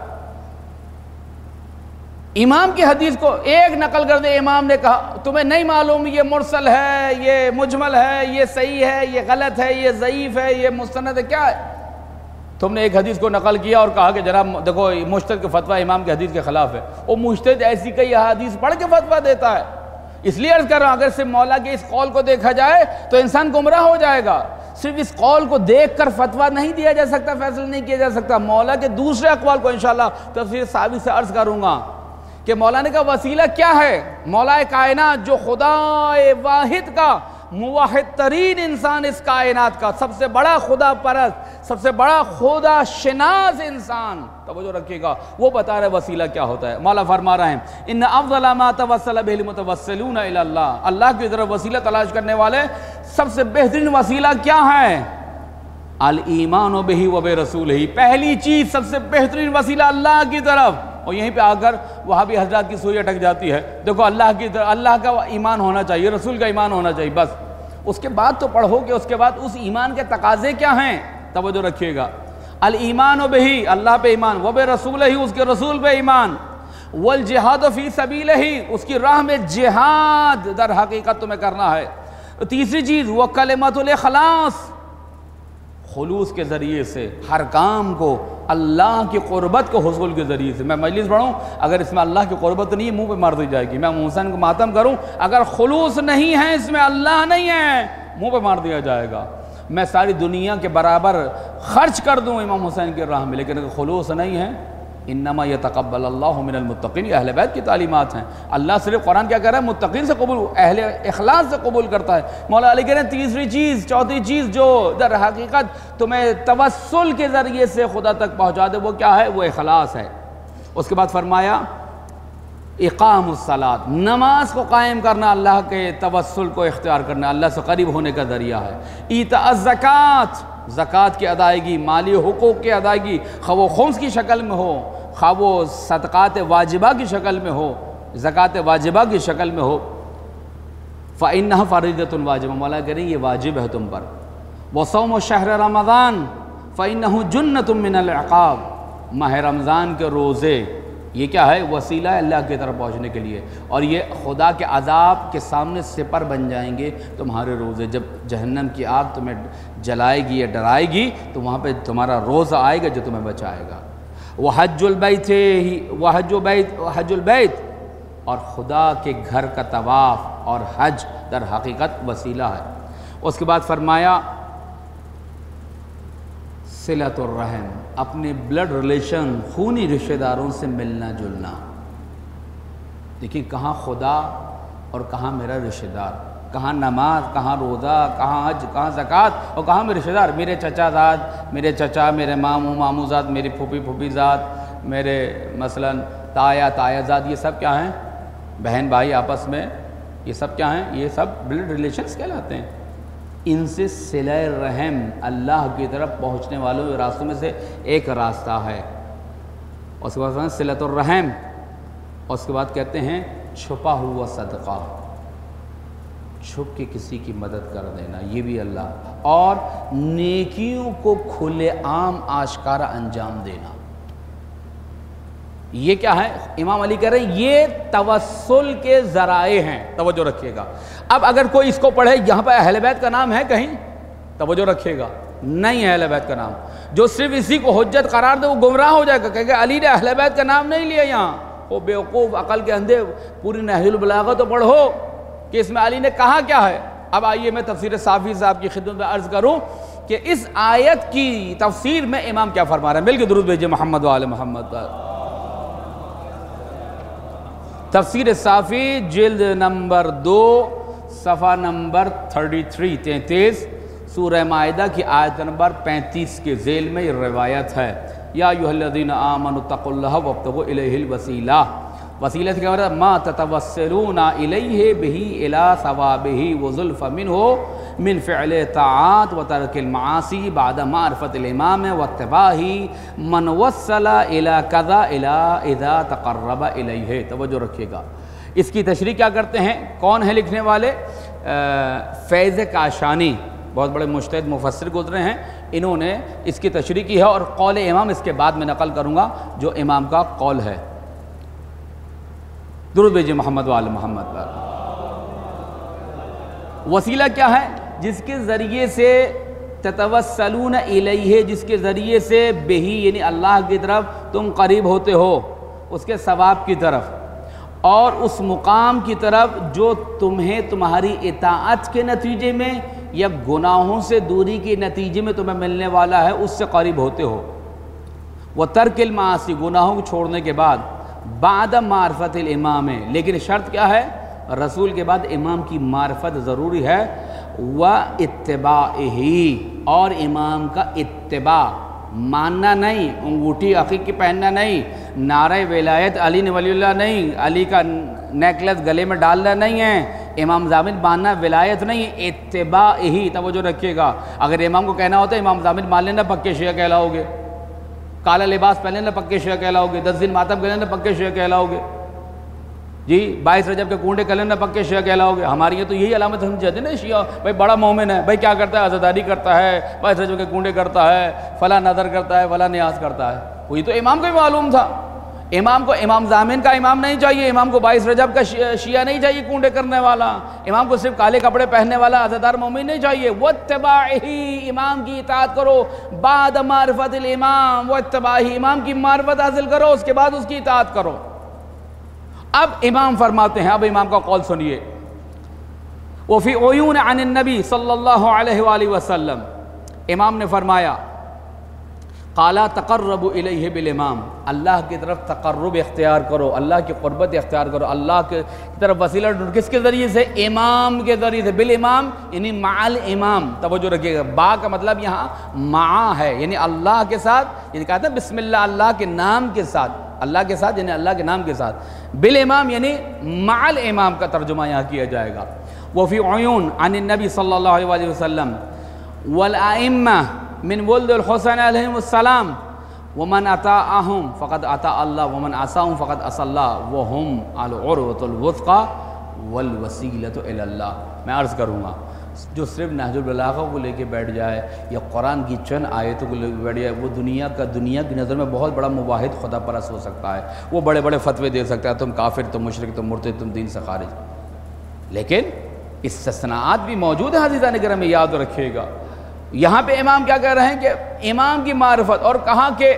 امام کی حدیث کو ایک نقل کر دے، امام نے کہا، تمہیں نہیں معلوم یہ مرسل ہے، یہ مجمل ہے، یہ صحیح ہے، یہ غلط ہے، یہ ضعیف ہے، یہ مستند ہے، کیا ہے؟ تم نے ایک حدیث کو نقل کیا اور کہا کہ جناب دیکھو مجتہد کا فتویٰ امام کی حدیث کے خلاف ہے، وہ مجتہد ایسی کئی احادیث پڑھ کے فتویٰ دیتا ہے۔ اس لیے عرض کر رہا ہوں، اگر صرف مولا کے اس قول کو دیکھا جائے تو انسان گمراہ ہو جائے گا، صرف اس قول کو دیکھ کر فتویٰ نہیں دیا جا سکتا، فیصلہ نہیں کیا جا سکتا۔ مولا کے دوسرے اقوال کو انشاءاللہ تفسیر سابق سے عرض کروں گا کہ مولا نے کہا وسیلہ کیا ہے، مولا کائنات جو خدا واحد کا موحد ترین انسان اس کائنات کا، سب سے بڑا خدا پرست، سب سے بڑا خدا شناس انسان، توجہ رکھیے گا، وہ بتا رہے وسیلہ کیا ہوتا ہے۔ مولا فرما رہے ہیں ان افضل ما توسل بہ المتوسلون الی اللہ، اللہ کی طرف وسیلہ تلاش کرنے والے سب سے بہترین وسیلہ کیا ہے؟ الایمان بہ و برسولہ، پہلی چیز سب سے بہترین وسیلہ اللہ کی طرف. اور یہیں پہ آ کر وہاں بھی حضرات کی سوئی اٹک جاتی ہے. دیکھو اللہ کی طرف اللہ کا ایمان ہونا چاہیے، رسول کا ایمان ہونا چاہیے، بس. اس کے بعد تو پڑھو کہ اس کے بعد اس ایمان کے تقاضے کیا ہیں، توجہ رکھیے گا. الایمان بہ، اللہ پہ ایمان، و برسولہ، اس کے رسول پہ ایمان، والجہاد فی سبیلہ، اس کی راہ میں جہاد در حقیقت تمہیں کرنا ہے. تیسری چیز وہ کلمۃ الاخلاص، خلوص کے ذریعے سے ہر کام کو اللہ کی قربت کو حصول کے ذریعے سے. میں مجلس پڑھوں، اگر اس میں اللہ کی قربت نہیں ہے منہ پہ مار دی جائے گی. میں محسن کو ماتم کروں، اگر خلوص نہیں ہے، اس میں اللہ نہیں ہے، منہ پہ مار دیا جائے گا. میں ساری دنیا کے برابر خرچ کر دوں امام حسین کی راہ میں، لیکن اگر خلوص نہیں ہے، انما یتقبل اللہ من المتقین، یہ اہل بیت کی تعلیمات ہیں. اللہ صرف قرآن کیا کہہ رہا ہے، متقین سے قبول، اہل اخلاص سے قبول کرتا ہے. مولا علی کہہ رہے ہیں تیسری چیز، چوتھی چیز جو در حقیقت تمہیں توسل کے ذریعے سے خدا تک پہنچا دے، وہ کیا ہے، وہ اخلاص ہے. اس کے بعد فرمایا اقام الصلاۃ، نماز کو قائم کرنا اللہ کے توسل کو اختیار کرنا، اللہ سے قریب ہونے کا ذریعہ ہے. ایتاء الزکوٰۃ، زکوٰۃ کی ادائیگی، مالی حقوق کی ادائیگی، خواہ وہ خمس کی شکل میں ہو، خواہ وہ صدقات واجبہ کی شکل میں ہو، زکوٰۃ واجبہ کی شکل میں ہو. فإنها فریضۃ واجبہ، مولا کہہ رہے ہیں یہ واجب ہے تم پر. وصوم شہر رمضان فإنه جنۃ من العقاب، ماہ رمضان کے روزے یہ کیا ہے، وسیلہ ہے اللہ کی طرف پہنچنے کے لیے. اور یہ خدا کے عذاب کے سامنے سپر بن جائیں گے تمہارے روزے. جب جہنم کی آگ تمہیں جلائے گی یا ڈرائے گی تو وہاں پہ تمہارا روزہ آئے گا جو تمہیں بچائے گا. وحج البیت، وحج بیت حج البیت، اور خدا کے گھر کا طواف اور حج در حقیقت وسیلہ ہے. اس کے بعد فرمایا صلۃ الرحم، اپنے بلڈ ریلیشن، خونی رشتہ داروں سے ملنا جلنا. دیکھیں کہاں خدا اور کہاں میرا رشتہ دار، کہاں نماز، کہاں روزہ، کہاں حج، کہاں زکوٰۃ، اور کہاں میرے رشتہ دار. میرے چچا زاد، میرے چچا، میرے ماموں ماموں زاد، میری پھوپھی پھوپھی زاد، میرے مثلا تایا تایا زاد، یہ سب کیا ہیں، بہن بھائی آپس میں، یہ سب کیا ہیں، یہ سب بلڈ ریلیشنز کہلاتے ہیں. ان سے صلہ رحم اللہ کی طرف پہنچنے والوں راستوں میں سے ایک راستہ ہے. اس کے بعد صلۃ الرحم، اور اس کے بعد کہتے ہیں چھپا ہوا صدقہ، چھپ کے کسی کی مدد کر دینا، یہ بھی اللہ. اور نیکیوں کو کھلے عام آشکارا انجام دینا، یہ کیا ہے، امام علی کہہ رہے ہیں یہ توسل کے ذرائع ہیں. توجہ رکھیے گا. اب اگر کوئی اس کو پڑھے، یہاں پہ اہل بیت کا نام ہے کہیں، توجہ رکھیے گا، نہیں ہے اہل بیت کا نام. جو صرف اسی کو حجت قرار دے وہ گمراہ ہو جائے گا، کہے گا علی نے اہل بیت کا نام نہیں لیا یہاں. وہ بیوقوف عقل کے اندھے، پوری نہج البلاغہ تو پڑھو کہ اس میں علی نے کہا کیا ہے. اب آئیے میں تفسیر صافی صاحب کی خدمت میں عرض کروں کہ اس آیت کی تفسیر میں امام کیا فرما رہے ہیں. مل کے درود بھیجئے محمد و آل محمد. تفسیر صافی جلد نمبر دو صفحہ نمبر تینتیس، تینتیس، سورہ مائدہ کی آیت نمبر پینتیس کے ذیل میں یہ روایت ہے. یا ایھا الذین آمنوا اتقوا اللہ وابتغوا الیہ الوسیلہ. وسیلہ سے کیا ہوتا ہے، ما تتوسلون الیہ بہ الی ثوابہ وزلفى منہ من فعل طاعات وترک المعاصی بعد معرفت الامام واتباعہ من وصل الی کذا الی اذا تقرب الیہ. توجہ رکھیے گا. اس کی تشریح کیا کرتے ہیں، کون ہیں لکھنے والے، فیض کاشانی، بہت بڑے مجتہد مفسر گزرے ہیں، انہوں نے اس کی تشریح کی ہے. اور قول امام اس کے بعد میں نقل کروں گا جو امام کا قول ہے. درود بھیجئے محمد و آل محمد پر. وسیلہ کیا ہے، جس کے ذریعے سے تتوسلون الیہ، جس کے ذریعے سے بہی یعنی اللہ کی طرف تم قریب ہوتے ہو، اس کے ثواب کی طرف، اور اس مقام کی طرف جو تمہیں تمہاری اطاعت کے نتیجے میں یا گناہوں سے دوری کے نتیجے میں تمہیں ملنے والا ہے، اس سے قریب ہوتے ہو. وہ ترک المعاصی، گناہوں کو چھوڑنے کے بعد، بعد معرفت الامام، لیکن شرط کیا ہے، رسول کے بعد امام کی معرفت ضروری ہے. واتباعہ، اور امام کا اتباع، ماننا نہیں، انگوٹھی عقیق کی پہننا نہیں، نعرہ ولایت علی نے ولی اللہ نہیں، علی کا نیکلس گلے میں ڈالنا نہیں ہے، امام ضامن ماننا ولایت نہیں، اتباع ہی، توجہ رکھیے گا۔ اگر امام کو کہنا ہوتا ہے امام ضامن مان لینا پکے شیعہ کہلاؤ گے، کالا لباس پہن لینا پکے شیعہ کہلاؤ گے، دس دن ماتم کر لینا پکے شیعہ کہلاؤ گے، جی بائیس رجب کے کنڈے کر لینا پکے شیعہ کہلاؤ گے۔ ہماری یہ تو یہی علامت ہم چاہتے ہیں نا، شیعہ بھائی بڑا مومن ہے، بھائی کیا کرتا ہے، عزاداری کرتا ہے، بائیس رجب کے کنڈے کرتا ہے، فلاں نظر کرتا ہے، فلاں نیاز کرتا ہے۔ وہی تو امام کو بھی معلوم تھا، امام کو امام ضامن کا امام نہیں چاہیے، امام کو بائیس رجب کا شیعہ نہیں چاہیے کنڈے کرنے والا، امام کو صرف کالے کپڑے پہننے والا عزادار مومن نہیں چاہیے۔ واتباعہ، امام کی اطاعت کرو، بعد معرفت الامام، واتباعہ، امام کی معرفت حاصل کرو، اس کے بعد اس کی اطاعت کرو۔ اب امام فرماتے ہیں، اب امام کا قول سنیے، وفی عیون عن النبی صلی اللہ علیہ وآلہ وسلم، امام نے فرمایا، قالا تقرب الیہ بالامام، اللہ کی طرف تقرب اختیار کرو، اللہ کی قربت اختیار کرو، اللہ کی طرف وسیلہ ڈھونڈو، کس کے ذریعے سے؟ امام کے ذریعے سے، بالامام یعنی مع الامام، توجہ رکھیے گا، با کا مطلب یہاں مع ہے، یعنی اللہ کے ساتھ، یعنی کہتے ہیں بسم اللہ، اللہ کے نام کے ساتھ، اللہ کے ساتھ یعنی اللہ کے نام کے ساتھ، بالامام یعنی مع الامام کا ترجمہ یہاں کیا جائے گا۔ وفی عیون عن النبی صلی اللہ علیہ وآلہ وسلم والائمہ من ولد الحسین علیہ السلام ومن اطاعہم فقد اطاع اللہ ومن عصاہم فقد عصى اللہ وہم العروۃ الوثقی والوسیلۃ الی اللہ۔ میں عرض کروں گا، جو صرف نہج البلاغہ کو لے کے بیٹھ جائے یا قرآن کی چند آیتوں کو لے کے بیٹھ جائے، وہ دنیا کا دنیا کی نظر میں بہت بڑا مواحد خدا پرست ہو سکتا ہے، وہ بڑے بڑے فتوے دے سکتا ہے، تم کافر، تم مشرک، تم مرتد، تم دین سے خارج۔ لیکن استثناءات بھی موجود ہیں عزیزان کرام، میں یاد رکھیے گا۔ یہاں پہ امام کیا کہہ رہے ہیں کہ امام کی معرفت، اور کہاں کہ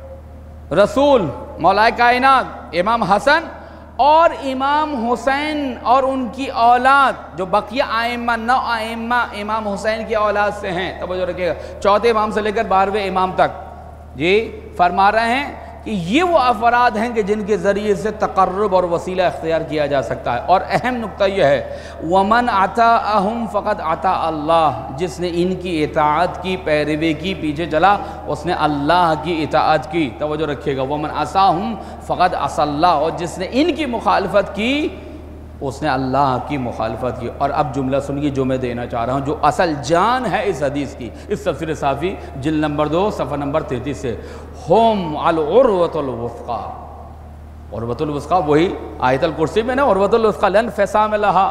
رسول مولا کائنات امام حسن اور امام حسین اور ان کی اولاد جو بقیہ ائمہ نو ائمہ امام حسین کی اولاد سے ہیں، توجہ رکھیے گا، چوتھے امام سے لے کر بارہویں امام تک، جی فرما رہے ہیں کہ یہ وہ افراد ہیں کہ جن کے ذریعے سے تقرب اور وسیلہ اختیار کیا جا سکتا ہے۔ اور اہم نقطہ یہ ہے، وَمَنْ عَطَاءَهُمْ فَقَدْ عَطَاءَ اللَّهُ، جس نے ان کی اطاعت کی، پیروی کی، پیچھے چلا، اس نے اللہ کی اطاعت کی، توجہ رکھیے گا، وَمَنْ عَصَاهُمْ فَقَدْ عَصَى اللَّهُ، اور جس نے ان کی مخالفت کی اس نے اللہ کی مخالفت کی۔ اور اب جملہ سنیے جو میں دینا چاہ رہا ہوں، جو اصل جان ہے اس حدیث کی، اس تفسیر صافی جلد نمبر دو صفحہ نمبر تینتیس سے، ہم العروۃ الوثقی، عروۃ الوثقی وہی آیت الکرسی میں نا، عروۃ الوثقی لن انفصام لہا،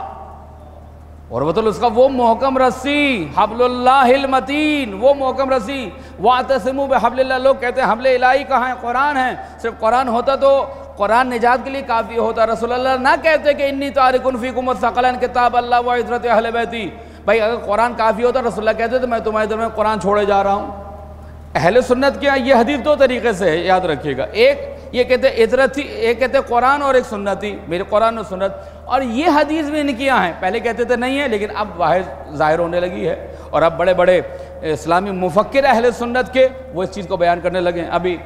عروۃ الوثقی وہ محکم رسی، حبل اللہ المتین، وہ محکم رسی، واعتصموا بحبل اللہ، لوگ کہتے ہیں حبل الہی کہاں ہے؟ قرآن ہے، صرف قرآن ہوتا تو قرآن نجات کے لیے کافی ہوتا۔ رسول اللہ نہ کہتے کہ انی تارک فیکم الثقلین کتاب اللہ و عترۃ اہل بیتی، بھائی اگر قرآن کافی ہوتا رسول اللہ کہتے تو میں تمہارے درمیان قرآن چھوڑے جا رہا ہوں۔ اہل سنت کیا؟ یہ حدیث دو طریقے سے ہے، یاد رکھیے گا، ایک یہ کہتے عترت تھی، ایک کہتے قرآن اور ایک سنت تھی، میرے قرآن و سنت، اور یہ حدیث بھی ان کیا ہیں، پہلے کہتے تھے نہیں ہے لیکن اب واحد ظاہر ہونے لگی ہے، اور اب بڑے بڑے اسلامی مفکر اہل سنت کے وہ اس چیز کو بیان کرنے لگے ہیں۔ ابھی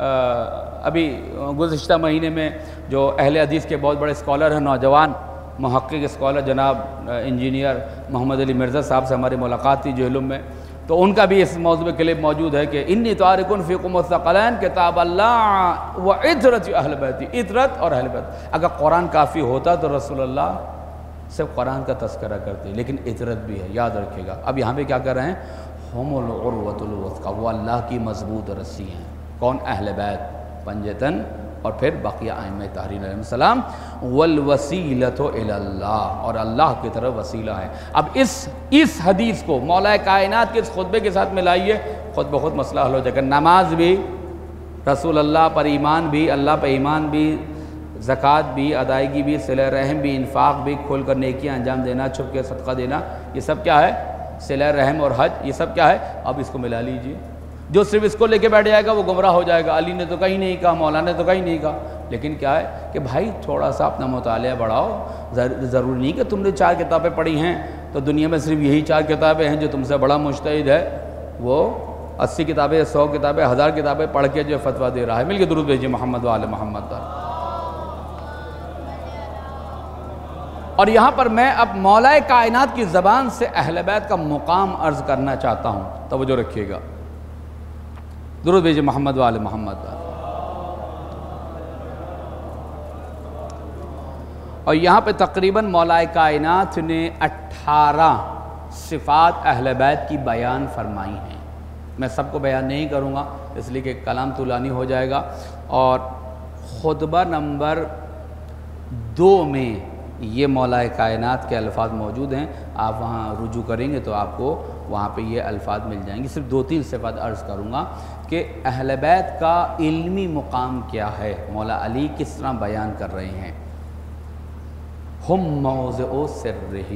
ابھی گزشتہ مہینے میں جو اہل حدیث کے بہت بڑے اسکالر ہیں، نوجوان محقق اسکالر جناب انجینئر محمد علی مرزا صاحب سے ہماری ملاقات تھی جہلم میں، تو ان کا بھی اس موضوع میں کلپ موجود ہے کہ انی تارک فیکم الثقلین کتاب اللہ و عترۃ اہل بیتی، عترت اور اہل بیت۔ اگر قرآن کافی ہوتا تو رسول اللہ صرف قرآن کا تذکرہ کرتے، لیکن عترت بھی ہے، یاد رکھیے گا۔ اب یہاں پہ کیا کر رہے ہیں؟ ہم العروۃ الوثقی، وہ اللہ کی مضبوط رسی ہیں، کون؟ اہل بیت پنجتن، اور پھر بقیہ ائمہ طاہرین علیہ السلام، والوسیلۃ الی اللہ، اور اللہ کی طرف وسیلہ ہے۔ اب اس اس حدیث کو مولا کائنات کے اس خطبے کے ساتھ ملائیے، خود بخود مسئلہ حل ہو جائے گا۔ نماز بھی، رسول اللہ پر ایمان بھی، اللہ پر ایمان بھی، زکوٰۃ بھی، ادائیگی بھی، صلہ رحم بھی، انفاق بھی، کھول کر نیکیاں انجام دینا، چھپ کے صدقہ دینا، یہ سب کیا ہے؟ صلہ رحم اور حج، یہ سب کیا ہے؟ اب اس کو ملا لیجئے۔ جو صرف اس کو لے کے بیٹھ جائے گا وہ گمراہ ہو جائے گا، علی نے تو کہیں نہیں کہا، مولانا نے تو کہیں نہیں کہا، لیکن کیا ہے کہ بھائی تھوڑا سا اپنا مطالعہ بڑھاؤ، ضروری نہیں کہ تم نے چار کتابیں پڑھی ہیں تو دنیا میں صرف یہی چار کتابیں ہیں، جو تم سے بڑا مجتہد ہے وہ اسی کتابیں، سو کتابیں، ہزار کتابیں پڑھ کے جو فتویٰ دے رہا ہے۔ مل کے درود بھیجیے محمد و آل محمد پر۔ اور یہاں پر میں اب مولا کائنات کی زبان سے اہل بیت کا مقام عرض کرنا چاہتا ہوں، توجہ رکھیے گا، درود بھیجیے محمد و آل محمد پر۔ اور یہاں پہ تقریباً مولا کائنات نے اٹھارہ صفات اہل بیت کی بیان فرمائی ہیں. میں سب کو بیان نہیں کروں گا اس لیے کہ کلام طولانی ہو جائے گا. اور خطبہ نمبر دو میں یہ مولا کائنات کے الفاظ موجود ہیں. آپ وہاں رجوع کریں گے تو آپ کو وہاں پہ یہ الفاظ مل جائیں گے. صرف دو تین صفات عرض کروں گا کہ اہل بیت کا علمی مقام کیا ہے، مولا علی کس طرح بیان کر رہے ہیں. ہم موضع سرہ،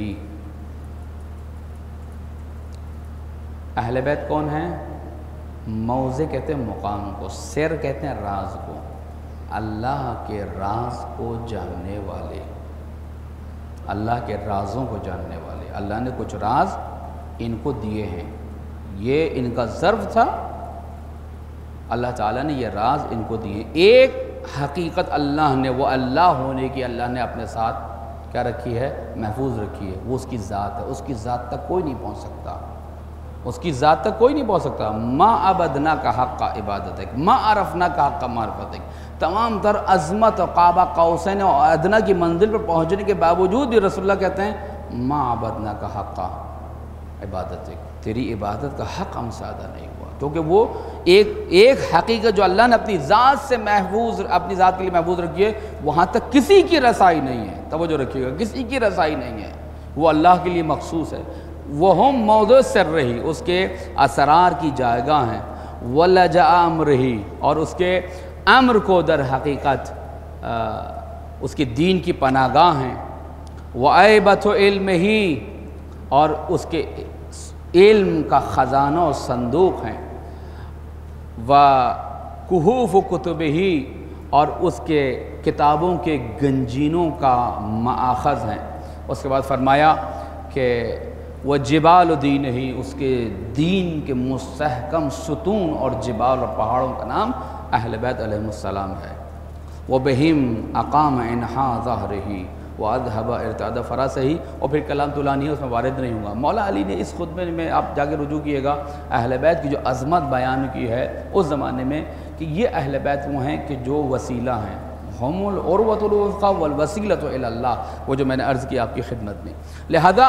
اہل بیت کون ہیں؟ موضع کہتے ہیں مقام کو، سر کہتے ہیں راز کو، اللہ کے راز کو جاننے والے، اللہ کے رازوں کو جاننے والے. اللہ نے کچھ راز ان کو دیے ہیں، یہ ان کا ظرف تھا، اللہ تعالیٰ نے یہ راز ان کو دیے. ایک حقیقت اللہ نے، وہ اللہ ہونے کی اللہ نے اپنے ساتھ کیا رکھی ہے؟ محفوظ رکھی ہے. وہ اس کی ذات ہے، اس کی ذات تک کوئی نہیں پہنچ سکتا، اس کی ذات تک کوئی نہیں پہنچ سکتا. ما عبدنا کا حق کا عبادت ہے، ما عرفنا کا حق کا معرفت ہے. تمام تر عظمت و قاب قوسین اور ادنا کی منزل پر پہنچنے کے باوجود بھی رسول اللہ کہتے ہیں ما عبدنا کا حق کا عبادت ہے، تیری عبادت کا حق ہم سے ادا نہیں ہوا. کیونکہ وہ ایک ایک حقیقت جو اللہ نے اپنی ذات سے محفوظ، اپنی ذات کے لیے محفوظ رکھی ہے، وہاں تک کسی کی رسائی نہیں ہے. توجہ رکھیے گا، کسی کی رسائی نہیں ہے، وہ اللہ کے لیے مخصوص ہے. وہ ہم موضع سرہ، اس کے اسرار کی جائگاہ ہیں. ولجأ امرہ، اور اس کے امر کو در حقیقت اس کے دین کی پناہ گاہ ہیں. وعیبۃ علمہ، اور اس کے علم کا خزانہ و صندوق ہیں. وکہوف کتبہ، اور اس کے کتابوں کے گنجینوں کا مآخذ ہیں. اس کے بعد فرمایا کہ وہ جبال دینہ، اس کے دین کے مستحکم ستون اور جبال اور پہاڑوں کا نام اہل بیت علیہ السلام ہے. وبہم اقام انحا ظہرہ وَأَذْهَبَ ارتعاد فراسہ. اور پھر کلام طولانی ہے، اس میں وارد نہیں ہوں گا. مولا علی نے اس خطبے میں آپ جا کے رجوع کیے گا اہل بیت کی جو عظمت بیان کی ہے اس زمانے میں، کہ یہ اہل بیت وہ ہیں کہ جو وسیلہ ہیں، ہم العروۃ الوثقی والوسیلۃ الی اللہ، وہ جو میں نے عرض کی آپ کی خدمت میں. لہذا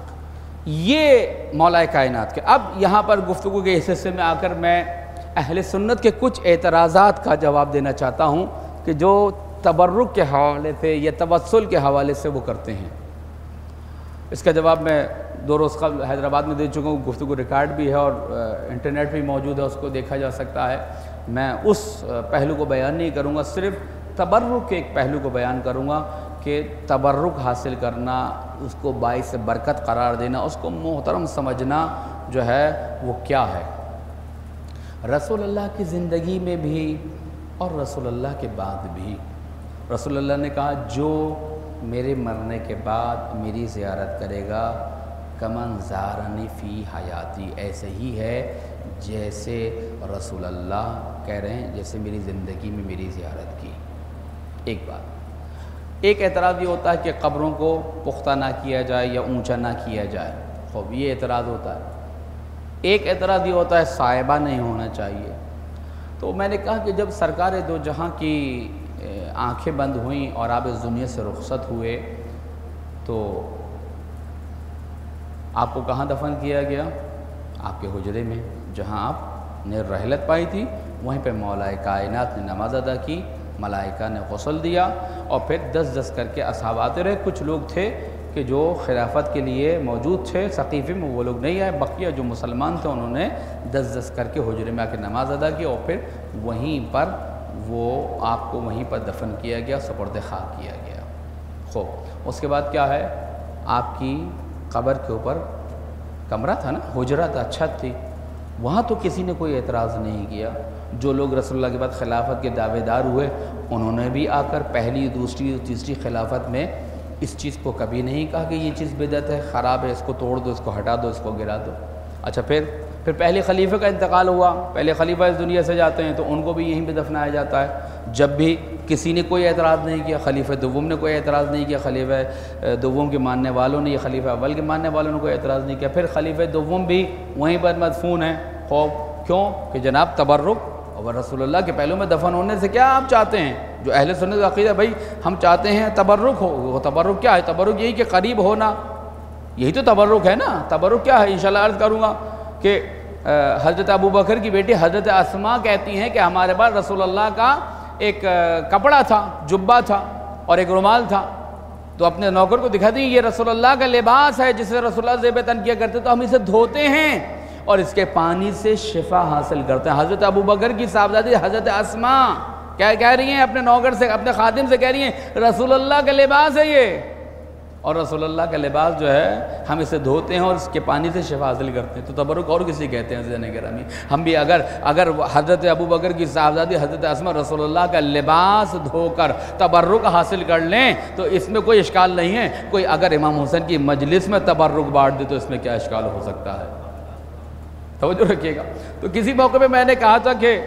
یہ مولا کائنات کے. اب یہاں پر گفتگو کے اس حصے میں آ کر میں اہل سنت کے کچھ اعتراضات کا جواب دینا چاہتا ہوں کہ جو تبرک کے حوالے سے یا توسل کے حوالے سے وہ کرتے ہیں. اس کا جواب میں دو روز قبل حیدرآباد میں دے چکا ہوں. گفتگو ریکارڈ بھی ہے اور انٹرنیٹ بھی موجود ہے، اس کو دیکھا جا سکتا ہے. میں اس پہلو کو بیان نہیں کروں گا، صرف تبرک کے ایک پہلو کو بیان کروں گا کہ تبرک حاصل کرنا، اس کو باعث برکت قرار دینا، اس کو محترم سمجھنا جو ہے وہ کیا ہے. رسول اللہ کی زندگی میں بھی اور رسول اللہ کے بعد بھی رسول اللہ نے کہا جو میرے مرنے کے بعد میری زیارت کرے گا کمن زارنی فی حیاتی، ایسے ہی ہے جیسے رسول اللہ کہہ رہے ہیں جیسے میری زندگی میں میری زیارت کی. ایک بات، ایک اعتراض یہ ہوتا ہے کہ قبروں کو پختہ نہ کیا جائے یا اونچا نہ کیا جائے. خوب یہ اعتراض ہوتا ہے. ایک اعتراض یہ ہوتا ہے صائبہ نہیں ہونا چاہیے. تو میں نے کہا کہ جب سرکار دو جہاں کی آنکھیں بند ہوئیں اور آپ اس دنیا سے رخصت ہوئے تو آپ کو کہاں دفن کیا گیا؟ آپ کے حجرے میں، جہاں آپ نے رحلت پائی تھی وہیں پہ مولا کائنات نے نماز ادا کی، ملائکہ نے غسل دیا، اور پھر دس دس کر کے اصحاب آتے رہے. کچھ لوگ تھے کہ جو خلافت کے لیے موجود تھے سقیفے میں، وہ لوگ نہیں آئے. بقیہ جو مسلمان تھے انہوں نے دس دس کر کے حجرے میں آ کے نماز ادا کی، اور پھر وہیں پر وہ آپ کو وہیں پر دفن کیا گیا، سپرد خاک کیا گیا. خوب اس کے بعد کیا ہے؟ آپ کی قبر کے اوپر کمرہ تھا نا، حجرہ تھا، چھت تھی، وہاں تو کسی نے کوئی اعتراض نہیں کیا. جو لوگ رسول اللہ کے بعد خلافت کے دعوے دار ہوئے انہوں نے بھی آ کر پہلی دوسری تیسری خلافت میں اس چیز کو کبھی نہیں کہا کہ یہ چیز بدعت ہے، خراب ہے، اس کو توڑ دو، اس کو ہٹا دو، اس کو گرا دو. اچھا پھر پھر پہلے خلیفہ کا انتقال ہوا، پہلے خلیفہ اس دنیا سے جاتے ہیں تو ان کو بھی یہیں پہ دفنایا جاتا ہے. جب بھی کسی نے کوئی اعتراض نہیں کیا، خلیفہ دوم نے کوئی اعتراض نہیں کیا، خلیفہ دوم کے ماننے والوں نے، یہ خلیفہ اول کے ماننے والوں نے کوئی اعتراض نہیں کیا. پھر خلیفہ دوم بھی وہیں پر مدفون ہیں. خوب کیوں؟ کہ جناب تبرک اور رسول اللہ کے پہلو میں دفن ہونے سے کیا آپ چاہتے ہیں؟ جو اہل سنت کا عقیدہ بھائی ہم چاہتے ہیں تبرک ہو، وہ تبرک کیا ہے؟ تبرک یہی کہ قریب ہونا، یہی تو تبرک ہے نا۔ تبرک کیا ہے؟ انشاءاللہ عرض کروں گا کہ حضرت ابو بکر کی بیٹی حضرت اسماء کہتی ہیں کہ ہمارے پاس رسول اللہ کا ایک کپڑا تھا، جبہ تھا اور ایک رومال تھا، تو اپنے نوکر کو دکھا دی یہ رسول اللہ کا لباس ہے جسے رسول اللہ زیب تن کیا کرتے، تو ہم اسے دھوتے ہیں اور اس کے پانی سے شفا حاصل کرتے ہیں۔ حضرت ابو بکر کی صاحبزادی حضرت اسماء کیا کہہ رہی ہیں اپنے نوکر سے، اپنے خادم سے کہہ رہی ہیں رسول اللہ کا لباس ہے یہ، اور رسول اللہ کا لباس جو ہے ہم اسے دھوتے ہیں اور اس کے پانی سے شفا حاصل کرتے ہیں۔ تو تبرک اور کسی کہتے ہیں عزیزان گرامی۔ ہم بھی اگر اگر حضرت ابو بکر کی صاحبزادی حضرت اسماء رسول اللہ کا لباس دھو کر تبرک حاصل کر لیں تو اس میں کوئی اشکال نہیں ہے۔ کوئی اگر امام حسین کی مجلس میں تبرک بانٹ دے تو اس میں کیا اشکال ہو سکتا ہے؟ توجہ رکھیے گا۔ تو کسی موقع پہ میں نے کہا تھا کہ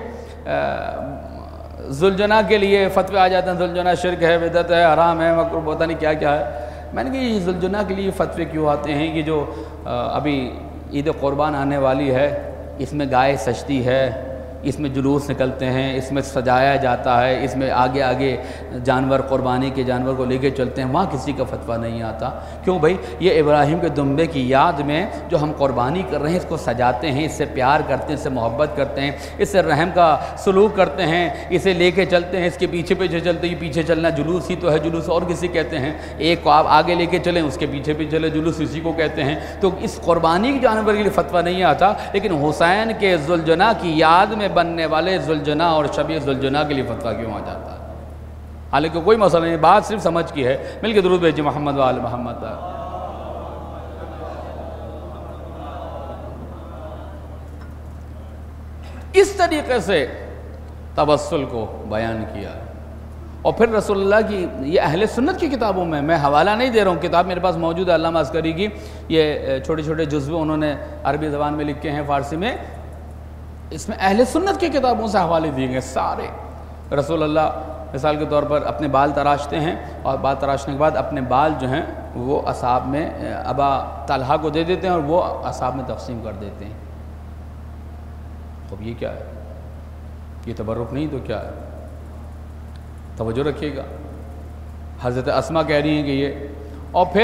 ذوالجناح کے لیے فتوے آ جاتے ہیں، ذوالجناح شرک ہے، بدعت ہے، حرام ہے، مکروہ، پتہ نہیں کیا کیا ہے۔ میں نے کہا یہ ذوالجناح کے لیے فتوے کیوں آتے ہیں؟ یہ جو ابھی عید قربان آنے والی ہے، اس میں گائے سجتی ہے، اس میں جلوس نکلتے ہیں، اس میں سجایا جاتا ہے، اس میں آگے آگے جانور قربانی کے جانور کو لے کے چلتے ہیں، وہاں کسی کا فتویٰ نہیں آتا۔ کیوں بھائی؟ یہ ابراہیم کے دمبے کی یاد میں جو ہم قربانی کر رہے ہیں اس کو سجاتے ہیں، اس سے پیار کرتے ہیں، اس سے محبت کرتے ہیں، اس سے رحم کا سلوک کرتے ہیں، اسے لے کے چلتے ہیں، اس کے پیچھے پیچھے چلتے ہیں۔ پیچھے چلنا جلوس ہی تو ہے، جلوس اور کسی کہتے ہیں، ایک کو آپ آگے لے کے چلیں اس کے پیچھے پیچھے چلے، جلوس اسی کو کہتے ہیں۔ تو اس قربانی کے جانور کے لیے فتویٰ نہیں آتا، لیکن حسین کے ذوالجناح کی یاد میں بننے والے ذوالجناح اور شبیہ ذوالجناح کے لیے فتویٰ کیوں آ جاتا ہے؟ حالانکہ کوئی مسئلہ نہیں، بات صرف سمجھ کی ہے۔ مل کے درود بھیجیے محمد و آل محمد۔ اس طریقے سے توسل کو بیان کیا، اور پھر رسول اللہ کی یہ اہل سنت کی کتابوں میں، میں حوالہ نہیں دے رہا ہوں، کتاب میرے پاس موجود ہے علامہ عسکری کی، یہ چھوٹے چھوٹے جزوے انہوں نے عربی زبان میں لکھے ہیں، فارسی میں، اس میں اہل سنت کی کتابوں سے حوالے دیے گئے سارے۔ رسول اللہ مثال کے طور پر اپنے بال تراشتے ہیں، اور بال تراشنے کے بعد اپنے بال جو ہیں وہ اصحاب میں ابا طلحہ کو دے دیتے ہیں اور وہ اصحاب میں تقسیم کر دیتے ہیں۔ اب یہ کیا ہے؟ یہ تبرک نہیں تو کیا ہے؟ توجہ رکھیے گا۔ حضرت اسماء کہہ رہی ہیں کہ یہ، اور پھر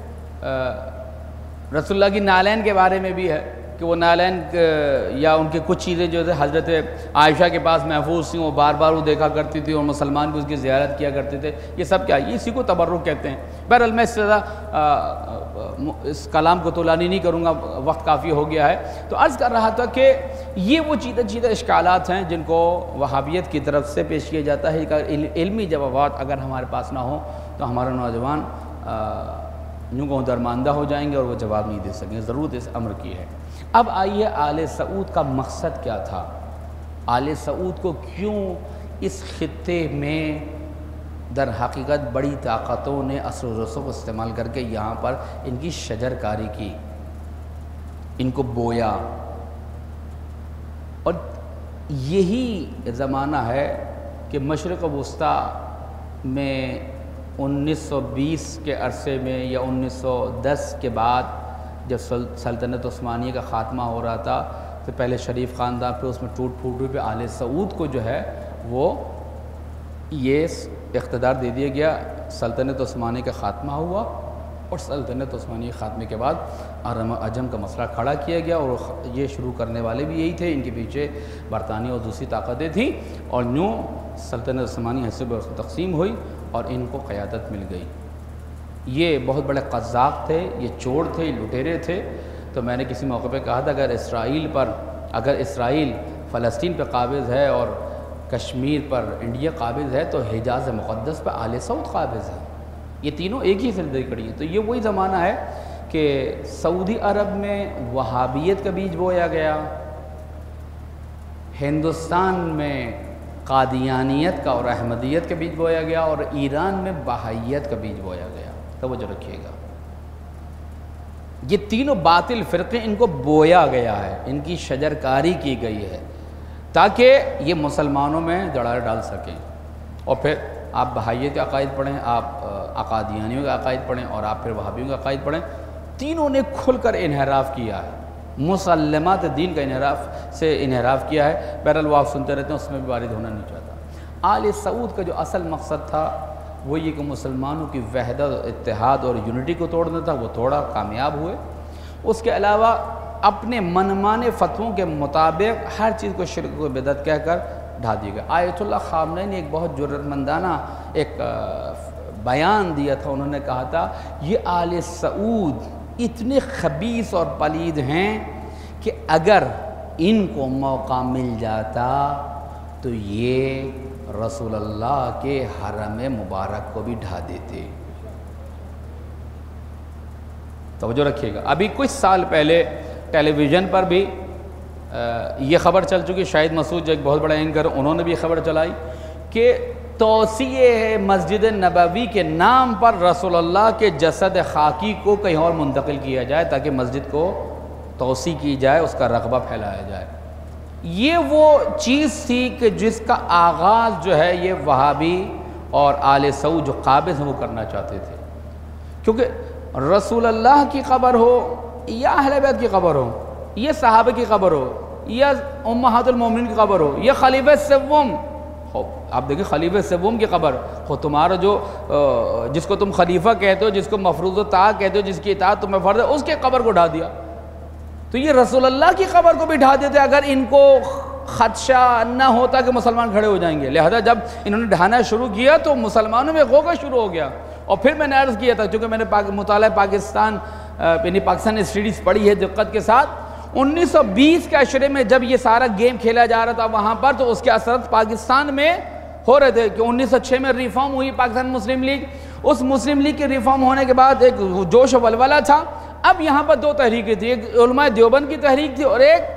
رسول اللہ کی نالین کے بارے میں بھی ہے کہ وہ نالین یا ان کی کچھ چیزیں جو ہے حضرت عائشہ کے پاس محفوظ تھیں، وہ بار بار وہ دیکھا کرتی تھی اور مسلمان بھی اس کی زیارت کیا کرتے تھے۔ یہ سب کیا ہے؟ اسی کو تبرک کہتے ہیں۔ بہرحال میں اس سے زیادہ اس کلام کو طولانی نہیں کروں گا، وقت کافی ہو گیا ہے۔ تو عرض کر رہا تھا کہ یہ وہ چیزیں چیزیں اشکالات ہیں جن کو وہابیت کی طرف سے پیش کیا جاتا ہے۔ علمی جوابات اگر ہمارے پاس نہ ہوں تو ہمارے نوجوان یوں کو درماندہ ہو جائیں گے اور وہ جواب نہیں دے سکیں گے۔ ضرورت اس امر کی ہے۔ اب آئیے آل سعود کا مقصد کیا تھا؟ آل سعود کو کیوں اس خطے میں در حقیقت بڑی طاقتوں نے اثر و رسوخ استعمال کر کے یہاں پر ان کی شجر کاری کی، ان کو بویا؟ اور یہی زمانہ ہے کہ مشرق وسطیٰ میں انیس سو بیس کے عرصے میں یا انیس سو دس کے بعد جب سلطنت عثمانیہ کا خاتمہ ہو رہا تھا تو پہلے شریف خاندان، پھر اس میں ٹوٹ پھوٹ ہوئی، پہ آل سعود کو جو ہے وہ یہ اقتدار دے دیا گیا۔ سلطنت عثمانیہ کا خاتمہ ہوا اور سلطنت عثمانیہ خاتمے کے بعد عرب عجم کا مسئلہ کھڑا کیا گیا، اور یہ شروع کرنے والے بھی یہی تھے، ان کے پیچھے برطانیہ اور دوسری طاقتیں تھیں، اور یوں سلطنت عثمانیہ حصے پر تقسیم ہوئی اور ان کو قیادت مل گئی۔ یہ بہت بڑے قذاق تھے، یہ چور تھے، یہ لٹیرے تھے۔ تو میں نے کسی موقع پہ کہا تھا اگر اسرائیل پر اگر اسرائیل فلسطین پہ قابض ہے اور کشمیر پر انڈیا قابض ہے تو حجاز مقدس پہ آل سعود قابض ہے۔ یہ تینوں ایک ہی سلسلے کڑی ہیں۔ تو یہ وہی زمانہ ہے کہ سعودی عرب میں وہابیت کا بیج بویا گیا، ہندوستان میں قادیانیت کا اور احمدیت کا بیج بویا گیا، اور ایران میں بہائیت کا بیج بویا گیا۔ توجہ رکھیے گا، یہ تینوں باطل فرقے ان کو بویا گیا ہے، ان کی شجر کاری کی گئی ہے تاکہ یہ مسلمانوں میں دراڑ ڈال سکیں۔ اور پھر آپ بہائیت کے عقائد پڑھیں، آپ قادیانیوں کے عقائد پڑھیں، اور آپ پھر وہابیوں کے عقائد پڑھیں، تینوں نے کھل کر انحراف کیا ہے، مسلمات دین کا انحراف سے انحراف کیا ہے۔ بہرحال وہ آپ سنتے رہتے ہیں، اس میں بھی وارد ہونا نہیں چاہتا۔ آل سعود کا جو اصل مقصد تھا وہ یہ کہ مسلمانوں کی وحدت، اتحاد اور یونٹی کو توڑنا تھا، وہ توڑا، کامیاب ہوئے۔ اس کے علاوہ اپنے منمانے فتووں کے مطابق ہر چیز کو شرک و بدعت کہہ کر ڈھا دی گئی۔ آیت اللہ خامنہ نے ایک بہت جرأت مندانہ ایک بیان دیا تھا، انہوں نے کہا تھا یہ آل سعود اتنے خبیث اور پلید ہیں کہ اگر ان کو موقع مل جاتا تو یہ رسول اللہ کے حرم مبارک کو بھی ڈھا دیتے۔ توجہ رکھیے گا، ابھی کچھ سال پہلے ٹیلی ویژن پر بھی یہ خبر چل چکی، شاہد مسعود جو ایک بہت بڑا اینکر انہوں نے بھی خبر چلائی کہ توسیع مسجد نبوی کے نام پر رسول اللہ کے جسد خاکی کو کہیں اور منتقل کیا جائے تاکہ مسجد کو توسیع کی جائے، اس کا رغبہ پھیلایا جائے۔ یہ وہ چیز تھی کہ جس کا آغاز جو ہے یہ وہابی اور آل سعود جو قابض ہیں وہ کرنا چاہتے تھے، کیونکہ رسول اللہ کی قبر ہو یا اہل بیت کی قبر ہو، یہ صحابہ کی قبر ہو یا امہات المومنین کی قبر ہو، یہ خلیفہ سوم، آپ دیکھیں خلیفہ سوم کی قبر ہو، تمہارا جو جس کو تم خلیفہ کہتے ہو، جس کو مفروض و طاعت کہتے ہو، جس کی اطاعت تمہیں فرض ہے، اس کے قبر کو ڈھا دیا۔ تو یہ رسول اللہ کی قبر کو بھی ڈھا دیتے اگر ان کو خدشہ نہ ہوتا کہ مسلمان کھڑے ہو جائیں گے۔ لہذا جب انہوں نے ڈھانا شروع کیا تو مسلمانوں میں غوغا شروع ہو گیا۔ اور پھر میں نے عرض کیا تھا، چونکہ میں نے مطالعہ پاکستان یعنی پاکستان اسٹڈیز پڑھی ہے دقت کے ساتھ، انیس سو بیس کے عشرے میں جب یہ سارا گیم کھیلا جا رہا تھا وہاں پر، تو اس کے اثرات پاکستان میں ہو رہے تھے کہ انیس سو چھ میں ریفارم ہوئی پاکستان مسلم لیگ۔ اس مسلم لیگ کے ریفارم ہونے کے بعد ایک جوش و ولولہ تھا۔ اب یہاں پر دو تحریکیں تھیں، ایک علماء دیوبند کی تحریک تھی اور ایک